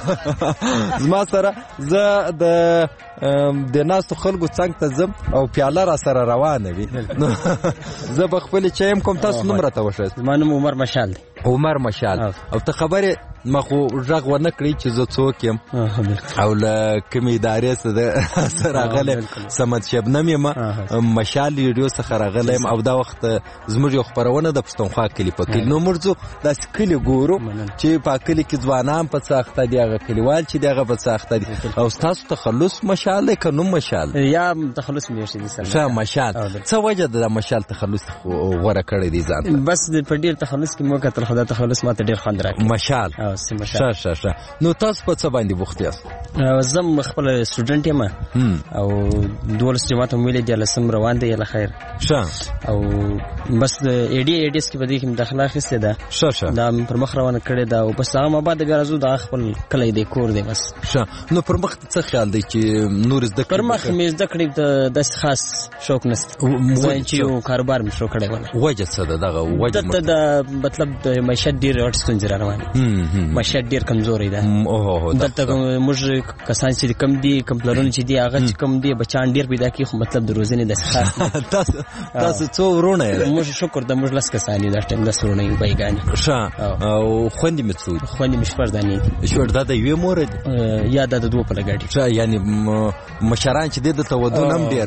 زما سره زه د د ناستو خلکو څنګه ته زم او پیاله را سره روانه وي زه به خپل چایم کوم تاسو نوم راته وښایئ زما نوم عمر مشال دی عمر مشال او ته خبره ما خو غږ ونه کړی چې زه څوک یم او له کومې ادارې څخه راغلی صمد شبنم یم مشال ریډیو څخه راغلی یم او دا وخت زموږ یو خپرونه د پښتونخوا کلي په کلي نو موږ ځو داسې کلي ګورو چې په کلي کې ځوانان په څه اخته دي هغه کلیوال چې دي هغه په څه اخته دي او ستاسو تخلص مشال دی که نوم مشال یا تخلص مې شي دي سره ښه مشال څه وجه د مشال تخلص غوره کړی دی ځان بس په ډېر تخلص کې مو کتل خدای تخلص ماته ډېر خوند راکړي مشال ښه ښه ښه نو تاسو په څه باندې بوخت یاست زه خپل سټوډنټ یم او دولس جماعت هم ویلې دي لسم روان دی له خیر ښه او بس د ای ډي ایډیس کې بده کې داخله اخیسته ده ښه ښه دا پر مخ روانه کړې ده او بس هغه ما بعد بیا راځو د خپل کلی دی کور دی بس ښه نو پر مخ څه خیال دی چې نور زده پر مخ مې زده کړې د داس خاص شوق نشته زه چې یو کاروبار مې شروع کړی وله وجه څه ده دغه وجه د مطلب د معیشت ډېر اړ ستونزې را روانې معیشت ډیر کمزوري ده. دلته موږ کسان چې کم دي کمپلرونه چې دي هغه چې کم دي بچان ډیر پیدا کی خو مطلب د روزنې د ښه تاسو تاسو څو ورونه موږ شکر د موږ لاس کسان دي د ټیم د سرونه یو بایګانی ښه او خوندې مې څو خوندې مې شپږ دانې شپږ د یوې مور دي یا د دوه په لګاډي ښه یعنی مشران چې د تودون هم ډیر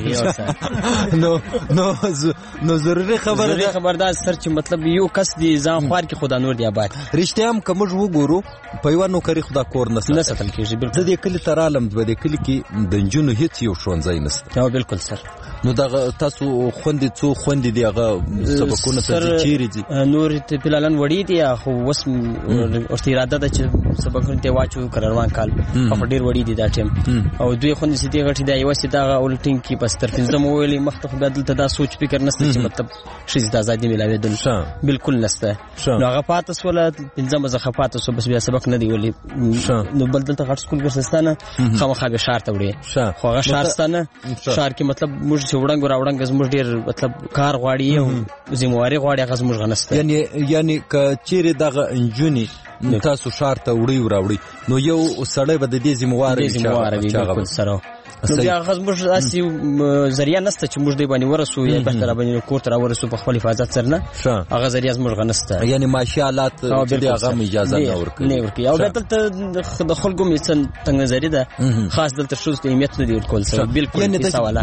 نو نو نو ضروري خبره ضروري خبردار سر چې مطلب یو کس دی ځان خوار کې خدا نور دی آباد رښتیا هم کوم وګورو په یو نوکری خدا کور نه ساتل کیږي. بالکل د کلی ترالم د کلی کې د جنونو هیڅ یو شونځای نشته. او بالکل سر نو دا تاسو خوندې څو خوندې دی هغه سبقونه ته چیرې دي نور ته پلان وړي دي خو وس ورته اراده ده چې سبقونه ته واچو کروان کال په ډیر وړي دي دا ټیم او دوی خوندې سيتي غټي دی یو سيدا اولټینګ کې بس تر پنځم ویلې مخته بدل ته دا سوچ فکر نشته چې مطلب شي د ازادي ملاوي دل بالکل نشته. نو هغه پاتې سول پنځم زخه پاتې سو بس بیا سبق نه دی ولي نو بدل ته غټ سکول ګرځستانه خامخا به شار ته وړي خو هغه شارستانه شار کې مطلب موږ چې وړنګ راوړنګ زموږ ډیر مطلب کار غواړي او ذمہواری غواړي هغه زموږ غنسته. یعنی یعنی ک چیرې دغه انجونی تاسو شار ته وړي راوړي نو یو سړی به د دې ذمہواری چې هغه سره نو بیا هغه زموږ اسی ذریعہ نشته چې موږ دی باندې ورسو یا به تر باندې کور تر ورسو په خپل حفاظت سره نه هغه ذریعہ زموږ غنسته. یعنی ماشاءالله چې هغه اجازه نه ورکړي نه ورکړي او دلته د خلکو میسن تنګ نظری ده خاص دلته شوز ته اهمیت نه دی ورکول سره بالکل یعنی سواله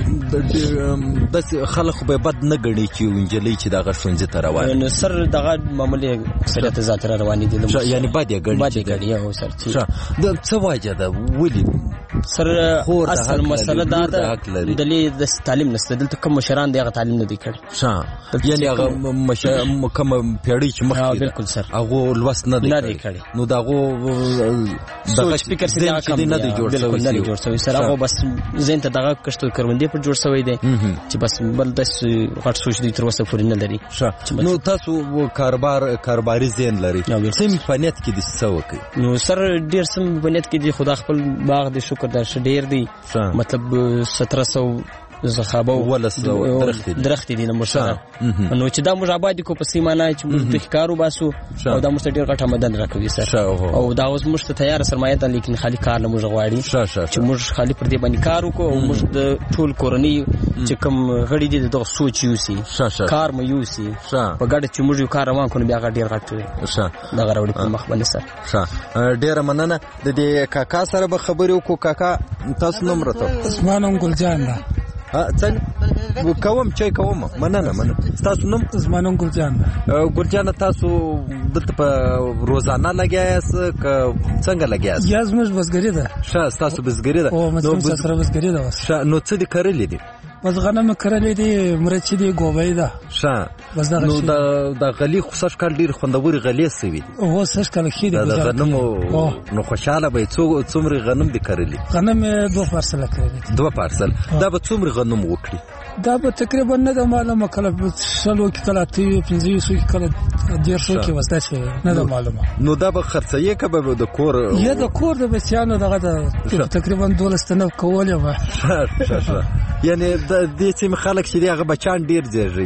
بس خلک به بد نه غړي چې ونجلې چې دغه شونځ ته روان نو سر دغه معمولی اکثریت ذات را روان دي یعنی بد یې غړي بد یې غړي او سر چې د څه واجه ده ولي سر اصل مسله دا ده دلی د تعلیم نشته دلته کوم مشران دی هغه تعلیم نه دی کړی ښه یعنی هغه کوم پیړۍ چې مخکې بالکل سر هغه لوست نه دی کړی نو دا هغه دغه فکر سره هغه نه دی جوړ شوی نه دی جوړ شوی سره هغه بس زین ته دغه کشتو کروندې پر جوړ شوی دی چې بس بل د غټ سوچ دی تر اوسه پورې نه لري. نو تاسو کاروبار کاروباري زین لري سم فنیت کې د څه وکي نو سر ډیر سم فنیت کې دی خدا خپل باغ دی شکر در ډیر دی مطلب سترہ سو زخابه ولس درخت درخت دي نو سره نو چې دا موږ آباد کو په سیمانه چې موږ د کارو باسو او دا موږ ډیر غټه مدن راکوي سره او دا اوس موږ ته تیار سرمایه ده لیکن خالي کار نه موږ غواړي چې موږ خالي پر دې باندې کار وکړو او موږ د ټول کورنۍ چې کوم غړي دي دغه سوچ یوسي کار مې یوسي په ګډه چې موږ یو کار روان کړو بیا ډیر غټ دا غوړي په مخ باندې سره ډیر مننه د دې کاکا سره به خبرې وکړو. کاکا تاسو نوم راته اسمانم ګلجان ده څنګه کوم چې کوم مننه مننه تاسو نوم زمانو ګلجان ګلجان تاسو دلته په روزانه لګیاس ک څنګه لګیاس یاز موږ بسګری ده ښه تاسو بسګری ده نو سره بسګری ده ښه نو څه دې کړلې دي بس غنم کړلې دي مرچ دي ګوبای ده ښه نو دا د غلی خصوص کال ډیر خوندوري غلی سوي دي او سش کال خې دي دا غنم نو خوشاله به څو څومره غنم دي کړلې غنم دوه پارسل کړلې دوه پارسل دا به څومره غنم وکړي دا به تقریبا نه د معلومه کله شلو کې کله تی پنځه سو کې کله ډیر شو کې وسته شي نه د معلومه نو دا به خرڅې کبه د کور یا د کور د بچیانو دغه تقریبا دولسته کولې و یعنی د دې چې خلک چې هغه بچان ډیر ځي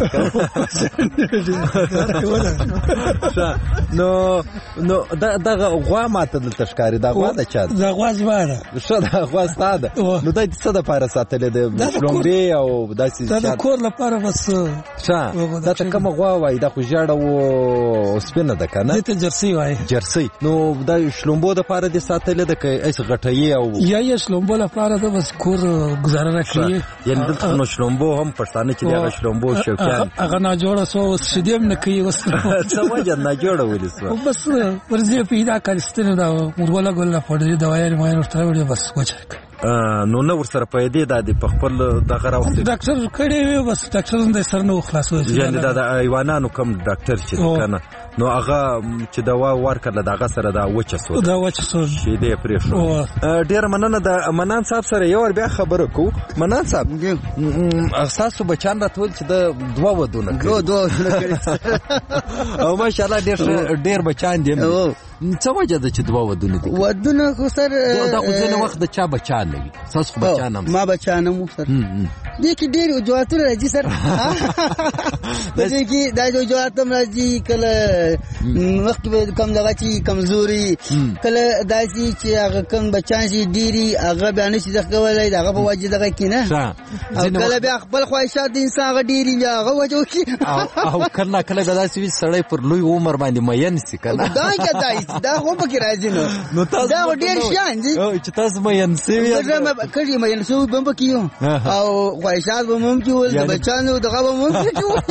نو نو دا دغه غوا ماته د تشکاری دا غوا د چا دا غوا زماره شو دا غوا ستاده نو د څه د پاره ساتلې د شلومبي او داسې دا کور لپاره بس ښه دا کوم غوا وای دا خو جاړه و سپینه ده کنه دته جرسي وای جرسي نو دا شلومبو د پاره د ساتلې د ایس غټي او یا یا شلومبو لپاره د بس کور گزاره راکړي یعنی دلته نو شلومبو هم پښتانه چې دا شلومبو شوکان هغه نه جوړه سو شدیم نه کوي وس څه وجه نه جوړه ولسو بس ورځي پیدا کړستنه دا ورواله ګل په دې دوايي مې ورته وړي بس وچه نو نو ورسره پیدا د دې په خپل دغه راوستي ډاکټر کړي وي بس ډاکټر د سر نو خلاصو یعنی دا د ایوانانو کوم ډاکټر چې کنه نو هغه چې دوا ورکړه دغه سره دا وچه سو دا وچه سو شي دې پرې شو ډیر مننه د منان صاحب سره یو ور بیا خبره کو منان صاحب احساسو بچان راټول چې د دوا ودونه دوه دوه او ماشاءالله ډیر ډیر بچان دي څه وجه ده چې دوه ودونه دي ودونه خو سر دا خو ځینې وخت د چا بچا نه وي تاسو خو بچا نه ما بچا نه مو سر دې کې ډېر وجوهاتونه راځي سر دې کې دا وجوهات هم راځي کله وخت به کم دغه چې کمزوري کله داسې چې هغه کم بچان شي ډېری هغه بیان شي ځکه ولای دغه په وجه دغه کې نه او کله بیا خپل خواهشات د انسان هغه ډېری بیا هغه وجه وکړي او کله کله به داسې وي سړی پر لوی عمر باندې مین شي کنه دا کې دا خو پکې راځي نو دا ډېر شان دي چې تاسو مین شي زما کړي مین شو بم پکې او خواهشات به مم کې ول د بچانو دغه به مم کې ول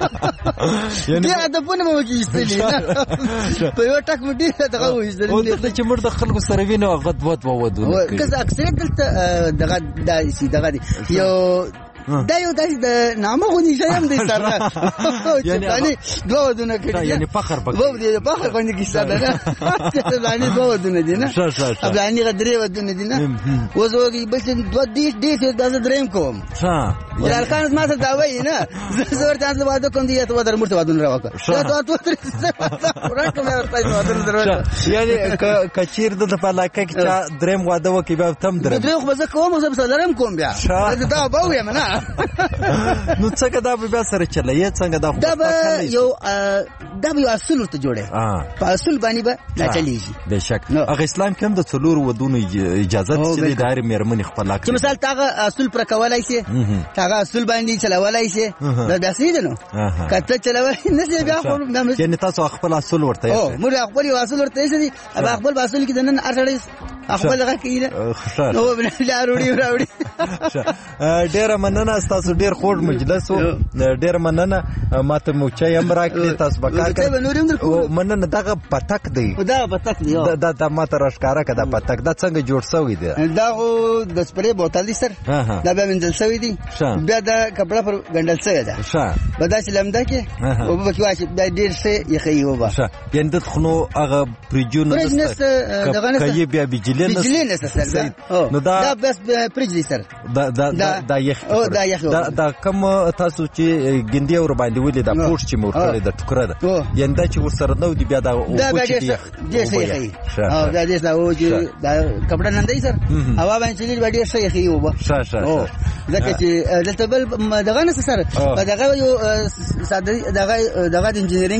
یعنی دا د پونه مو کې استلی په یو ټک مډي دغه وې او د چې مرده خلکو سره وینو هغه دوه دوه ودونه کوي کله اکثر دلته دغه داسې دغه یو دا یو داسې د نامه غونې شی هم دی سره یعنې دوه ودونه کړي یعنې فخر پکې دوه دی فخر باندې کیسه ده نه ابلانې دوه ودونه دي نه ابلانې درې ودونه دي نه اوس وګي بس دوه دې دې داسې درېم کوم ها جلال خان ما ته دا وایي نه زه ورته ځان واده کوم دی ته ودر مرته ودونه راوکړه دا ته ته ورته ورته ودونه دروازه یعنې کچیر د په علاقه کې چې درېم واده وکي بیا تم درېم درېم خو زه کوم خو زه درېم کوم بیا دا به وایم نه نو څنګه دا به سره چلایې څنګه دا دا به یو دا به یو اصول ورته جوړه په اصول باندې به نه چلیږي بهشک هغه اسلام کې هم د څلور ودونو اجازه چې د دایره مېرمنې خپل حق چې مثال تاغه اصول پر کولای شي تاغه اصول باندې چلولای شي دا داسې دي نو کته چلوي نه شي بیا خو یعنی تاسو خپل اصول ورته او موږ خپل اصول ورته شي ابا خپل اصول کې د نن ارړې خپل هغه کینه نو بل لاروړي راوړي ډېر مننه تاسو ډېر خوږ مجلس و ډېر مننه ماته مو چای هم راکړی تاسو بکار کړئ مننه دغه پتک دی دا پتک دی دا د ماته راښکاره که دا پتک دا څنګه جوړ شوی دی دا خو د سپرې بوتل دی سر دا بیا منځل شوی دی بیا دا کپړه پر ګنډل شوی ده به داسې لمده کې اوبه پکې واچي بیا ډېر ښه یخوي اوبه یعنې دلته خو نو هغه فریجونه نشته که یې بیا بجلي بجلي نشته سر نو دا بس فریج دی سر دا یخ دا کوم تاسو چې ګندې ور باندې ولې دا پوښ چې مور کړی د ټوکره ده یعنې دا چې ورسره نو دی بیا دا او چې دی دې څه یخي او دا دې دا او چې دا کپړه نن دی سر هوا باندې چې دی څه یخي وبا ښه ښه ځکه چې دلته بل دغه نه سره دغه یو ساده دغه دغه انجینرینګ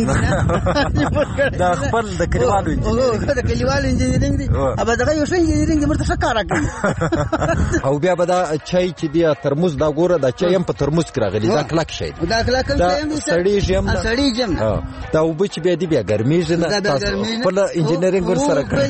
دا خپل د کلیوالو انجینرینګ د کلیوالو انجینرینګ دی ابا دغه یو څه انجینرینګ مرته څه کار کوي او بیا به دا چای چې دی ترموز دا ګوره دا چای هم په ترموز کې راغلی دا کلک شي دا کلک شي سړی jem سړی jem دا وب چې بیا دی بیا ګرمیږي نه تاسو خپل انجینرینګ ور سره کړی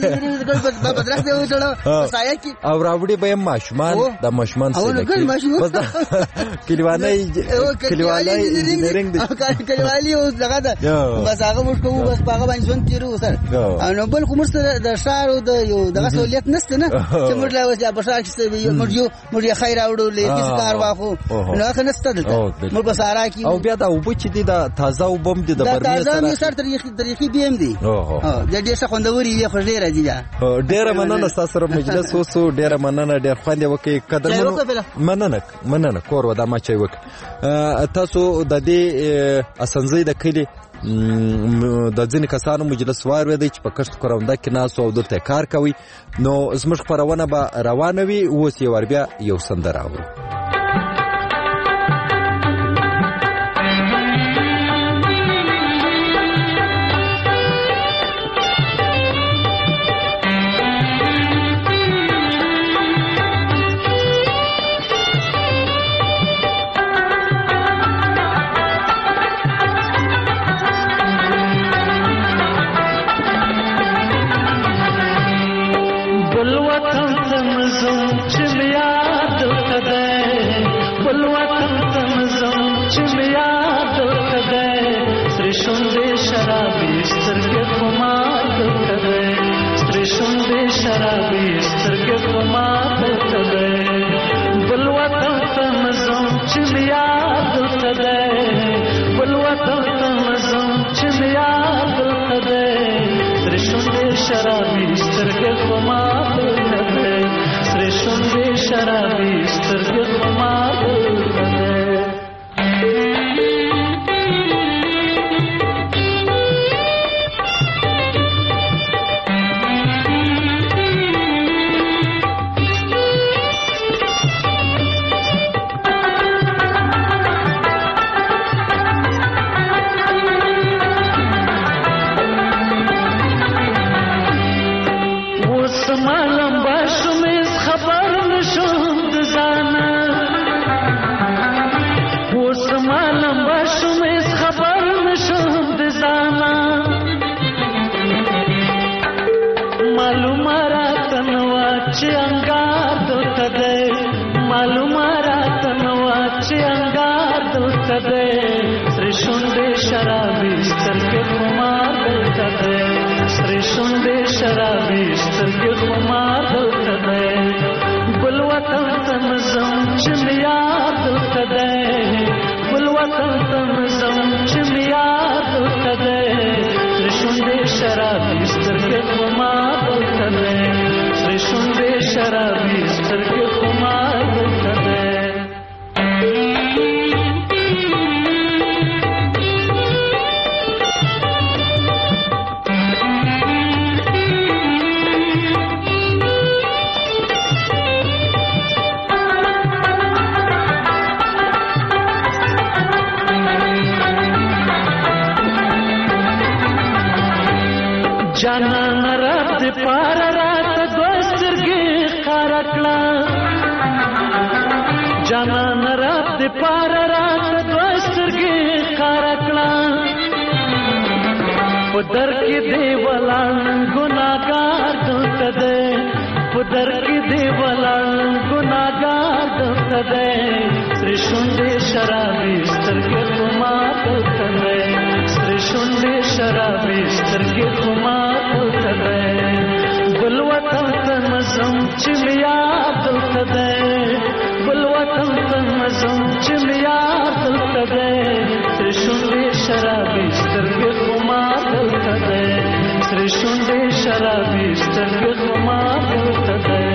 او راوړي به ماشومان د ماشومان سره بس دا کلیوالي کلیوالي انجینرینګ دی کلیوالي او دغه دا بس هغه موږ کوو بس هغه باندې ژوند تیرو سره نو بل کوم سره د شهر او د یو دغه سہولیت نشته نه چې موږ لا وځه په شهر کې موږ یو موږ خیر اورو لیکس کار واخو نو هغه نشته دلته موږ په سارا کې او بیا دا وب چې دی دا تازه وبم دی د برمه سره تازه سره طریقې طریقې بیم دی او د دې څخه خوندوري وي خو ډیره دي ډیره مننه تاسو سره مجلس وسو ډیره مننه ډیر خوند وکي قدرمنو مننه مننه کور ودا ما چي وک تاسو د دې اسنځي د کلی د ځینې کسانو مجلس وار دی چې په کښت کورونده کې ناسو او دلته کار کوي نو زموږ خپرونه به روانه وي اوس یې ور بیا یو سندره اورو دلته دی سرې شونډې شرابي سترګې خمار دلته دی سرې شونډې شرابي سترګې خمار دلته دی بل وطن ته مزم چې مې یار دلته دی بل وطن ته مزم چې مې یار دلته دی سرې شونډې شرابي سترګې خمار دلته دی سرې شونډې شرابي سترګې خمار دلته دی جانان رب دې پار راته دوه سترګې ښکاره کړه جانان رب دې پار راته دوه سترګې ښکاره کړه په در کې دې ولاړ ګناهګار دلته دی په در کې دې ولاړ ګناهګار دلته دی سرې شونډې شرابي سترګې خمار دلته دی سرې شونډې شرابي سترګې خمار دلته دی بل وطن ته مزم چې مې یار دلته دی بل وطن ته مزم چې مې یار دلته دی سرې شونډې شرابي سترګې خمار دلته دی سرې شونډې شرابي سترګې خمار دلته دی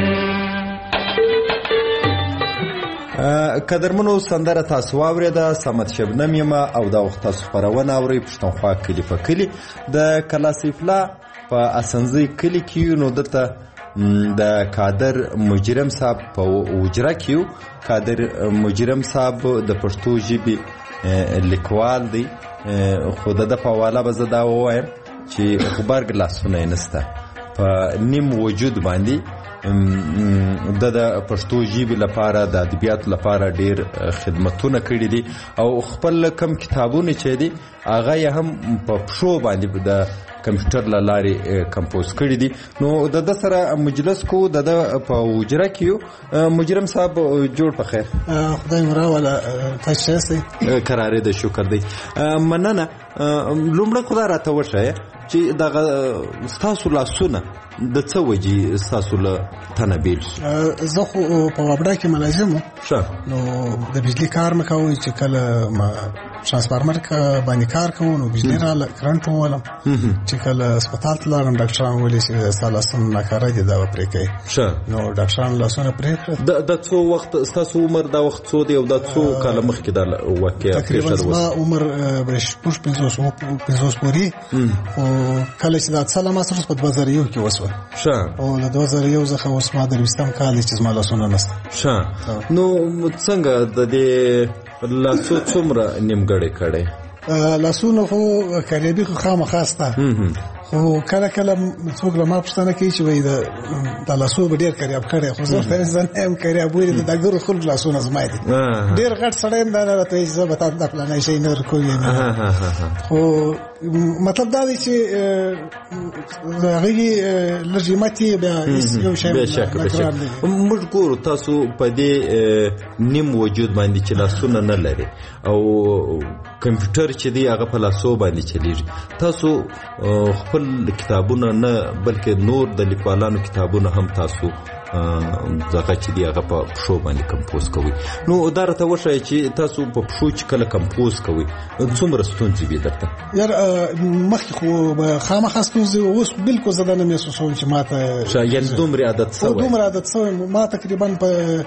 قدرمنو سندره تاسو واورېده صمد شبنم یم او دا وخت تاسو خپرونه اورئ پښتونخوا کلي په کلي د کلاسیفلا په اسنځي کلي کې نو دته د کادر مجرم صاحب په وجره کې کادر مجرم صاحب د پښتو ژبې لیکوال دی خو د په حواله به زه دا ووایم چې خبرګ لاسونه یې نسته په نیم وجود باندې د د پښتو ژبې لپاره د ادبیاتو لپاره ډیر خدمتونه کړي دي او خپل کم کتابونه چې دي هغه یې هم په پښو باندې د کمپیوټر له لارې کمپوز کړي دي نو د د سره مجلس کو د په وجره کې مجرم صاحب جوړ په خیر خدای مراوله تاسو سي قرارې د شکر دی مننه لومړی خدای راته وښایه چې دغه ستاسو لاسونه د څه وجې ستاسو له تنه بیل زه خو په وابډا کې ملازم وم نو د بجلي کار مې کوی چې کله ما ترانسفارمر باندې کار کوم نو بجلي راله کرنټ وولم چې کله هسپتال ته لاړم ډاکټران ویلي چې ستا لاسونه ناکاره دي دا به پرې کوي نو ډاکټران لاسونه پرې کړل د څو وخت ستاسو عمر دا وخت څو دی او دا څو کاله مخکې دا واقعه تقریبا زما عمر به شپږ پنځوس پورې خو کله چې دا څه ما سره په دوه زره یو کې وسوه او د دوه زره یو څخه اوس ما درویستم کال چې زما لاسونه نسته نو څنګه د دې لاسو څومره نیمګړی کړی لاسونه خو کاریابي خو خامخا سته خو کله کله څوک له ما پوښتنه کوي چې وایي د لاسو به ډېر کاریاب کړی خو زه زه نه یم کاریاب ویلي د ډاکټرو خلکو لاسونه زما دي ډېر غټ سړی یم دا نه راته وایي چې زه به تا ته دا فلانی شی نه درکوم خو مطلب دا دی چې د هغې لږ قیمت یې بیا یو شی موږ ګورو تاسو په دې نیم وجود باندې چې لاسونه نه لري او کمپیوټر چې دی هغه په لاسو باندې چلیږي تاسو خپل کتابونه نه بلکې نور د لیکوالانو کتابونه هم تاسو ځکه چې دی هغه په پښو باندې کمپوز کوي نو دا راته وښایه چې تاسو په پښو چې کله کمپوز کوي څومره ستونزې وي درته یار مخکې خو خامخا ستونزې اوس بالکل زه دا نه محسوسوم چې ما ته یعنې دومره عادت شوی دومره عادت شوی ما تقریبا په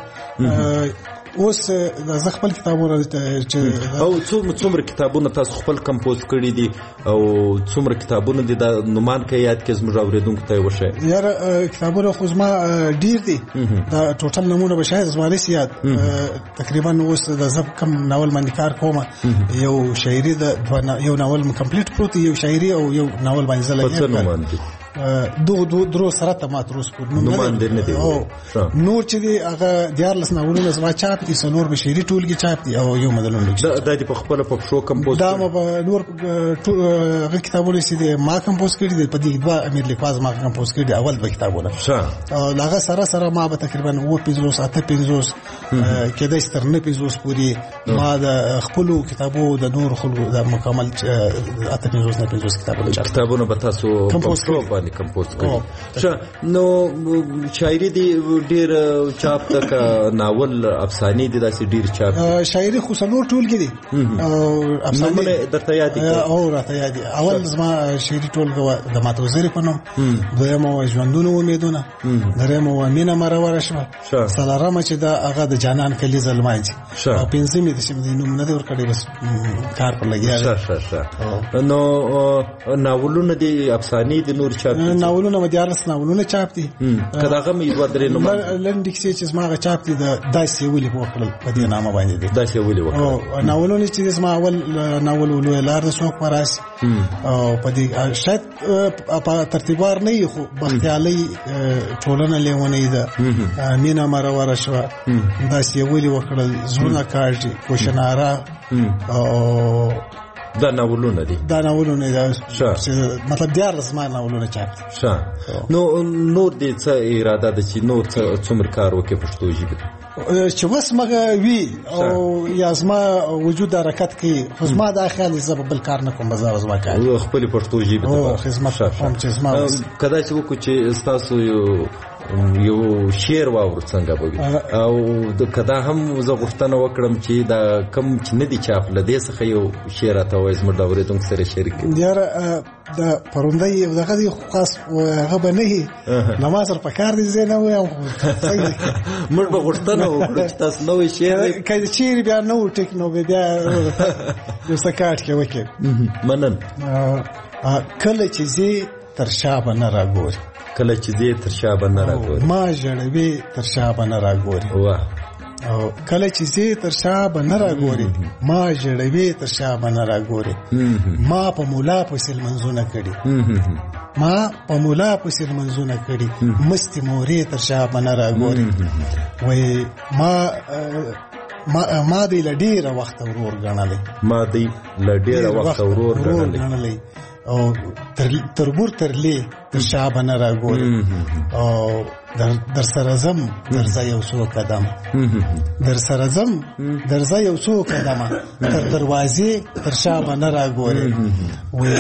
اوس زه خپل کتابونه چې او څومره کتابونه تاسو خپل کمپوز کړي دي او څومره کتابونه دي دا نومان کې یاد کې زموږ اورېدونکو ته وښایه یار کتابونه خو زما ډېر دي دا ټوټل نمونه به شاید زما نشي یاد تقریبا اوس د زه کوم ناول باندې کار کوم یو شاعري د یو ناول کمپلیټ پروت یو شاعري او یو ناول باندې زه لګم دغه درو سره ته ماتروس کو نو باندې نه دی نور چې دی هغه دیارلس ناولونه زما چاپ دي سنور بشيري ټولګي چاپ دي او یو مدلون دا د په خپل په شو کمپوز دا ما نور هغه کتابونه چې دی ما کمپوز کړی دي په دې دوه امیر لیکواز ما کمپوز کړی دي اول به کتابونه او هغه سره سره ما به تقریبا و پنځوس اته پنځوس کېدای ستر نه پنځوس پوری ما د خپل کتابو د نور خلکو د مکمل اته پنځوس نه پنځوس کتابونه کتابونه به تاسو کمپوز باندې کمپوز کړی نو شاعري دی ډیر چاپ تک ناول افسانې دي داسې ډیر چاپ شاعري خو څلور ټولګي دي او افسانې درته یاد دي او راته یاد دي اول زما شاعري ټولګه د ماتوزری په نوم دویم و ژوندونه امیدونه دریم و مینه مرور شوه څلورم چې دا هغه د جانان کلی زلمایي او پنځمه د شم د نوم نه دی ورکړی بس کار پر لګیا نو ناولونه دي افسانې دي نور چاپ ناولونه مدارس ناولونه چاپ دي کداغه مې دوه درې نوم لنډ کیسې چې ما چاپ دي د داسې ویلي په خپل په دې نامه باندې دي داسې ویلي او ناولونه چې ما اول ناول ولوي لار د څوک پراس او په دې شاید په ترتیبوار نه خو بختیالي ټولنه لیونه ده مینا مرور شو داسې ویلي وکړل زونه کاږي کوشنارا او دا ناولونه دي دا ناولونه دي مطلب دیار زما ناولونه چاپ ښه نو نور دې څه اراده ده چې نور څومره کار وکړي پښتو ژبې چې وس مګه وی او یا زما وجود حرکت کوي خو زما د خیال زب بل کار نه کوم بازار زما کار خپل پښتو ژبې ته خدمت کوم چې زما کدا چې وکړو چې تاسو یو یو شعر واور څنګه به او د کدا هم زه غوښتنه وکړم چې دا کم چې نه دي چاپ لدې څخه یو شعر ته وایي زموږ د اورېدونکو سره شریک کړي یار د پروندې دغه دی خاص هغه به نه نماز پر کار دي زه نه وایم موږ به غوښتنه وکړو چې تاسو نوې شعر کله چې بیا نو ټیکنو بیا یو سکاټ کې وکړي منن کله چې زی تر شابه نه راګوري کله چې دې تر شابه نه راګوري ما ژړوي تر شابه نه راګوري واه او کله چې دې تر شابه نه راګوري ما ژړوي تر شابه نه راګوري ما په مولا په سل منځونه کړي ما په مولا په سل منځونه کړي مستی مورې تر شابه نه راګوري وای ما ما ما دې لډیره وخت ورور غنلې ما دې لډیره وخت ورور غنلې او تر تربور ترلې تر شابه نه راګوري او در در سره زم درځه یو څو قدم در سره زم درځه یو څو قدم تر دروازې تر شابه نه راګوري وې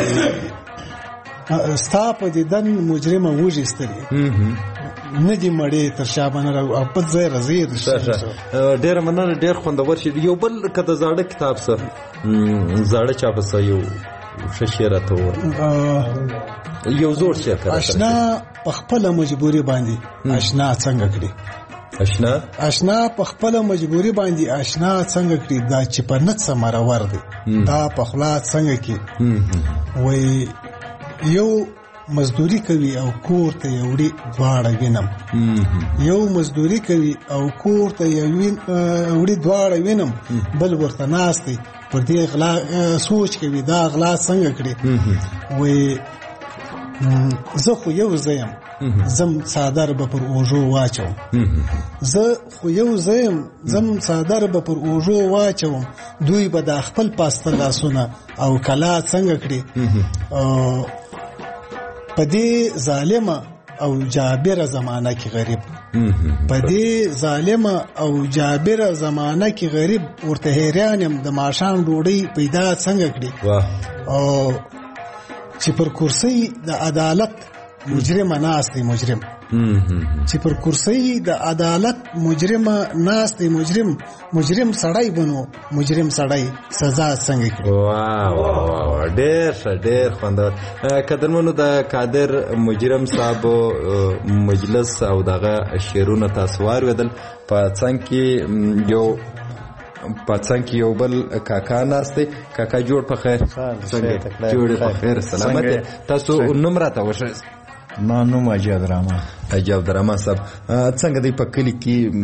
ستا په دیدن مجرمه وږي ستري نه دي مړې تر شابه نه راګوري په ځای راځي ډېر مننه ډېر خوندور شي یو بل کده زاړه کتاب سره زاړه چاپ سره یو ششيره ته یو زور شي کړه آشنا په خپل مجبوري باندې آشنا څنګه کړی آشنا آشنا په خپل مجبوري باندې آشنا څنګه کړی دا چې په نت سمره ور دي دا په خلا څنګه کې وای یو مزدوری کوي او کور ته یوړي دواړه وینم یو مزدوری کوي او کور ته یوړي دواړه وینم بل ورته ناشتي پر دې غلا سوچ کوي دا غلا څنګه کړی وای زه خو یو زیم زم صادر به پر اوجو واچو زه خو یو زیم زم صادر به پر اوجو واچو دوی به د خپل پاسته لاسونه او کلا څنګه کړی په دې ظالمه او جابر زمانہ کې غریب په دې ظالمه او جابر زمانہ کې غریب ورته حیرانم د ماشام ډوډۍ پیدا څنګه کړی او چې پر کرسي د عدالت مجرم ناس دی مجرم چې پر کرسي د عدالت مجرم ناس دی مجرم مجرم سړی بنو مجرم سړی سزا څنګه کړي واه واه ډېر ډېر خوندور قدرمنو د قادر مجرم صاحب مجلس او دغه شعرونه تاسو واردل په څنګه یو په څنګه یو بل کاکا ناشته کاکا جوړ په خیر څنګه جوړ په خیر سلامت تاسو نمبر راته وښه ما نوم اجي عبدالرحمن اجي عبدالرحمن صاحب څنګه دی په کلی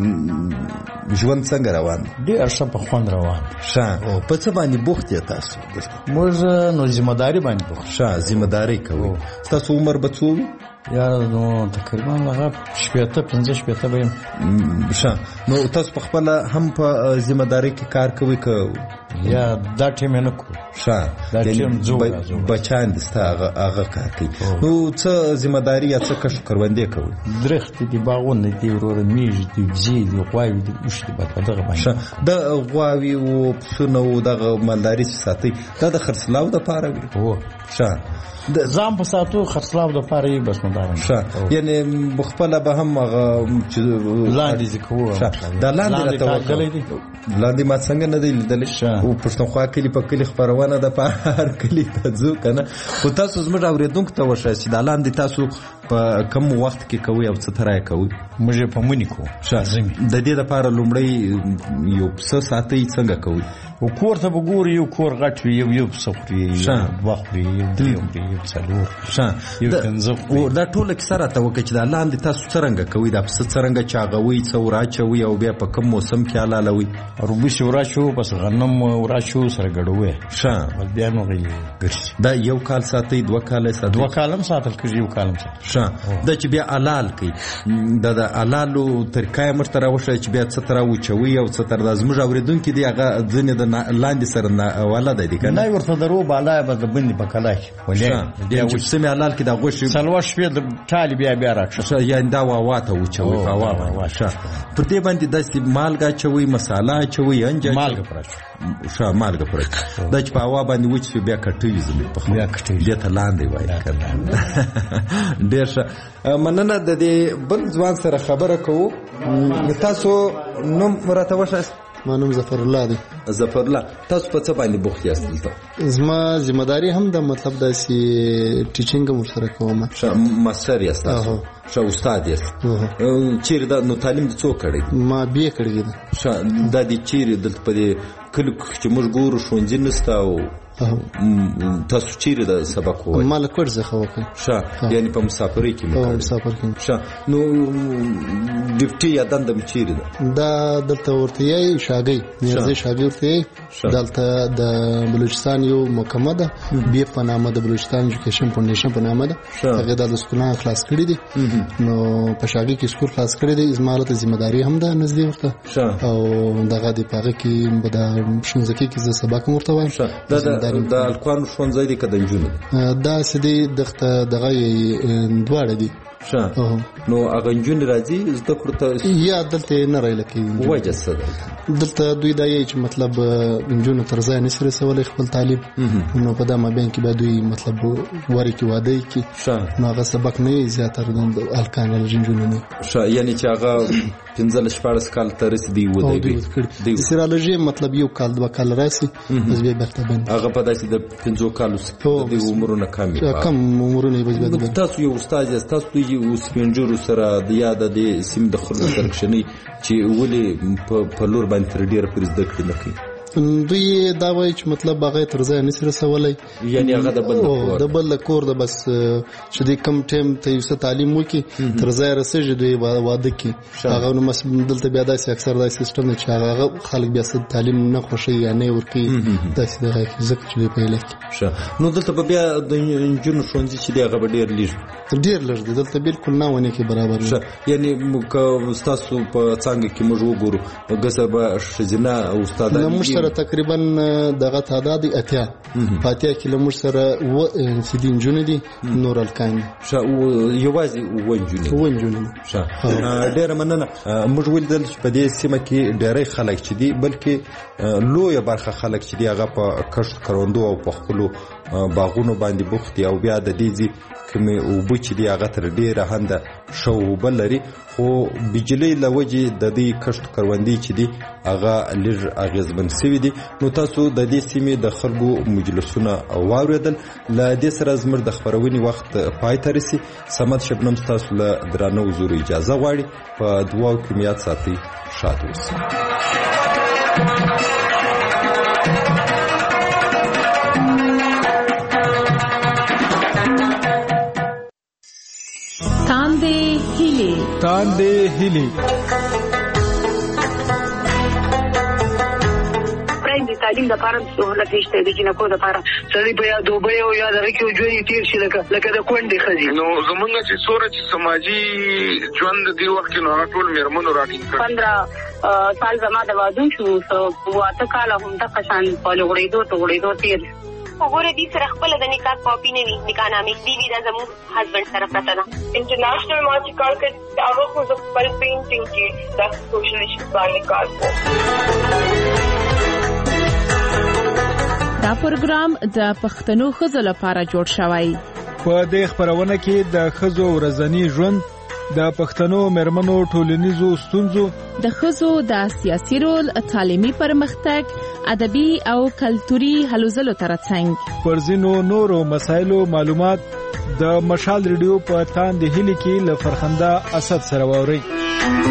کې ژوند څنګه روان ډېر ښه په خوند روان ښه په څه باندې بوخت یې تاسو موږ نو ذمہ داري باندې بوخت ښه ذمہ داري کوئ تاسو عمر به څو یا نو تقریبا هغه شپېته پنځه شپېته به یم ښه نو تاسو په خپله هم په ذمہ داري کې کار کوئ که یا دا ټیم یې نه کوو ښه دا ټیم ځو بچیان دي ستا هغه کار کوي نو څه ذمہ داري یا څه کښت کروندې کوئ درختې دي باغونه دي وروره میږې دي وزې دي غواوې دي اوښ دي په دغه باندې د غواوې و پسونه و دغه مالداري چې ساتئ دا د خرڅلاو دپاره وي هو ښه د ځان په ساتو خرڅلاو دپاره یې بس نو دا ښه یعنې خپله به هم هغه چې لاندې زه کوو دا لاندې راته وکړه لاندې ما څنګه نه دی لیدلی او پښتونخوا کلي په کلي خپرونه ده په هر کلي ته ځو که نه خو تاسو زموږ اورېدونکو ته وښایاست چې دا لاندې تاسو په کم وخت کې کوئ او څه ترایه کوئ موږ یې په مني کوو د دې دپاره لومړی یو پسه ساتئ څنګه کوئ و کور ته به ګورو یو کور غټ وي یو یو پسه خوري یو دوه خوري یو درې خوري یو څلور یو پنځه خوري دا ټوله کیسه راته وکړه چې دا لاندې تاسو څرنګه کوئ دا پسه څرنګه چاغوئ څه وراچوئ او بیا په کوم موسم کې حلالوئ روبوسې وراچوو پس غنم وراچوو سره ګډوی ښه بس بیا نو ګرځي دا یو کال ساتئ دوه کاله ساتئ دوه کاله هم ساتل کېږي یو کال هم ساتل ښه دا چې بیا حلال کوي دا د حلالو طریقه یې موږ ته راوښیه چې بیا څه ته راوچوئ او څه ته دا زموږ اورېدونکي دي هغه ځینې د لاندې سره ولده دي که نه ورته د رو بالا به د بندې په کلا کې بیا چې پسه مې حلال کړي دا غوښې څلور شپې د ټالې بیا بیا راکښه یعنې دا واوا ته وچوئ په هوا باندې ښه پر دې باندې داسې مالګه اچوئ مساله اچوئ انج مالګه پر ښه مالګه پر دا چې په هوا باندې وچ شي بیا کټوي زموږ په خوا بیا کټوي دې ته لاندې وایي ډېر ښه مننه د دې بل ځوان سره خبره کوو تاسو نوم راته وښایاست ما نوم ظفر الله دی ظفر الله تاسو په څه باندې بوخت یاست دلته زما ذمہ داري هم د مطلب داسې ټیچینګ هم ورسره کوم ښه ماسټر یاست تاسو ښه استاد یاست چیرې دا نو تعلیم د څو کړی ما بی اے کړی دی ښه دا د چیرې دلته په دې کلیو چې موږ ګورو ښوونځي نشته او تاسو چیرې د سبق ووایئ ما له کوټ څخه وکړ ښه یعنې په مسافرۍ کې مو مسافر کې ښه نو ډیپټي یا دنده مې چیرې ده دا دلته ورته یې شاګۍ نیازۍ شاګۍ ورته یې دلته د بلوچستان یو محکمه ده بی په نامه د بلوچستان ایجوکیشن فاونډیشن په نامه ده هغه د سکولونه خلاص کړي دي نو په شاګۍ کې سکول خلاص کړي دي زما له ذمہ داري هم ده نږدې ورته او دغه د پاغه کې د شونځکې کې زه سبق مرته وایم د الکوانو ښوونځی دی که د نجونو دا سدي دغه دغه دواړه دي ښه نو هغه نجونې راځي زده کړو ته یا دلته نه رایله کوي وجه څه ده دلته دوی دا یې چې مطلب نجونو تر ځای نشي رسولی خپل تعلیم نو په دا مابین کې به دوی مطلب واري کې واده کړي نو هغه سبق نه زیاتره د الکان نجونو نه ښه یعنې چې هغه پنځلس شپاړس کال ته رسېدي ودوي د سیرالوژي مطلب یو کال دوه کال راسي بس بیا بیرته بند هغه په داسې د پنځو کالو د عمرونه کم کم عمرونه به بیا تاسو یو استاد یاست تاسو دوی اوس سپینجرو سره د یاد د سیم د خلکو سرکشنی چې ولې په لور باندې تر ډیره پرې زده کړې نه کوي دوی دا وایي چې مطلب هغه تر ځای نشي رسولی یعنی هغه د بل د بل کور د بس چې د کم ټیم ته یو څه تعلیم وکي تر ځای رسېږي دوی واده کوي هغه نو مثلا دلته بیا داسې اکثر دا سیستم چې هغه خلک بیا څه تعلیم نه خوښوي یا نه ورکوي داسې دغه ځکه چې دوی پیل کوي نو دلته به بیا د نجونو ښوونځي چې دی هغه به ډېر لږ ډېر لږ دی دلته بالکل نه ونې کې برابر دی یعنې که ستاسو په څانګه کې موږ وګورو ګسه به ښځینه استادان سره تقریبا دغه تعداد اتیا پاتیا کې لمر سره و سیدین جون دي نور الکان ش یوازې ونجونی ونجونی ش ډېر مننه موږ ولیدل چې په دې سیمه کې ډېرې خلک چې دي بلکې لویه برخه خلک چې دي هغه په کښت کروندو او په خپلو باغونو باندې بوخت دي او بیا د دې کومې اوبه چې دي هغه تر ډېره هنده ښه اوبه لري خو بجلۍ له وجې د دې کښت کروندې چې دي هغه لږ اغېزمن سوي دي نو تاسو د دې سیمې د خلکو مجلسونه واورېدل له دې سره زموږ د خپرونې وخت پای ته رسي صمد شبنم ستاسو له درانه حضور اجازه غواړي په دعاو کې مو یاد ساتئ شاد اوسئ هیلې تاندې هیلې د تعلیم د لپاره سہولت نشته د جنکو د لپاره سړي په یا دوبه او یا دغه کې ژوند تیر شي لکه لکه د کونډې ښځې نو زمونږ چې څوره چې سماجي ژوند دی وخت نو ټول میرمنو راټینګ کړ پندرہ سال زما د واده شو واته کاله هم د قشان په لغړېدو ته غړېدو تیر وګوره دې سره خپل د نکاح کاپی نه وي نکاح نامې دی وی دا زموږ هسبند سره پته ده انټرنیشنل ما چې کار کوي هغه خو د خپل پینټینګ کې د سوشل ایشوز باندې کار کوي. دا پروګرام د پښتنو ښځو لپاره جوړ شوی. په دې خبرونه کې د ښځو ورځنی ژوند، د پښتنو مېرمنو ټولنیزو ستونزو، د ښځو د سیاسي رول، تعلیمي پرمختګ، ادبي او کلتوري هلو ځلو ترڅنګ پر ځینو نورو مسایلو معلومات د مشال ریډیو په تاندې هیلې کې له فرخنده اسد سره واوري.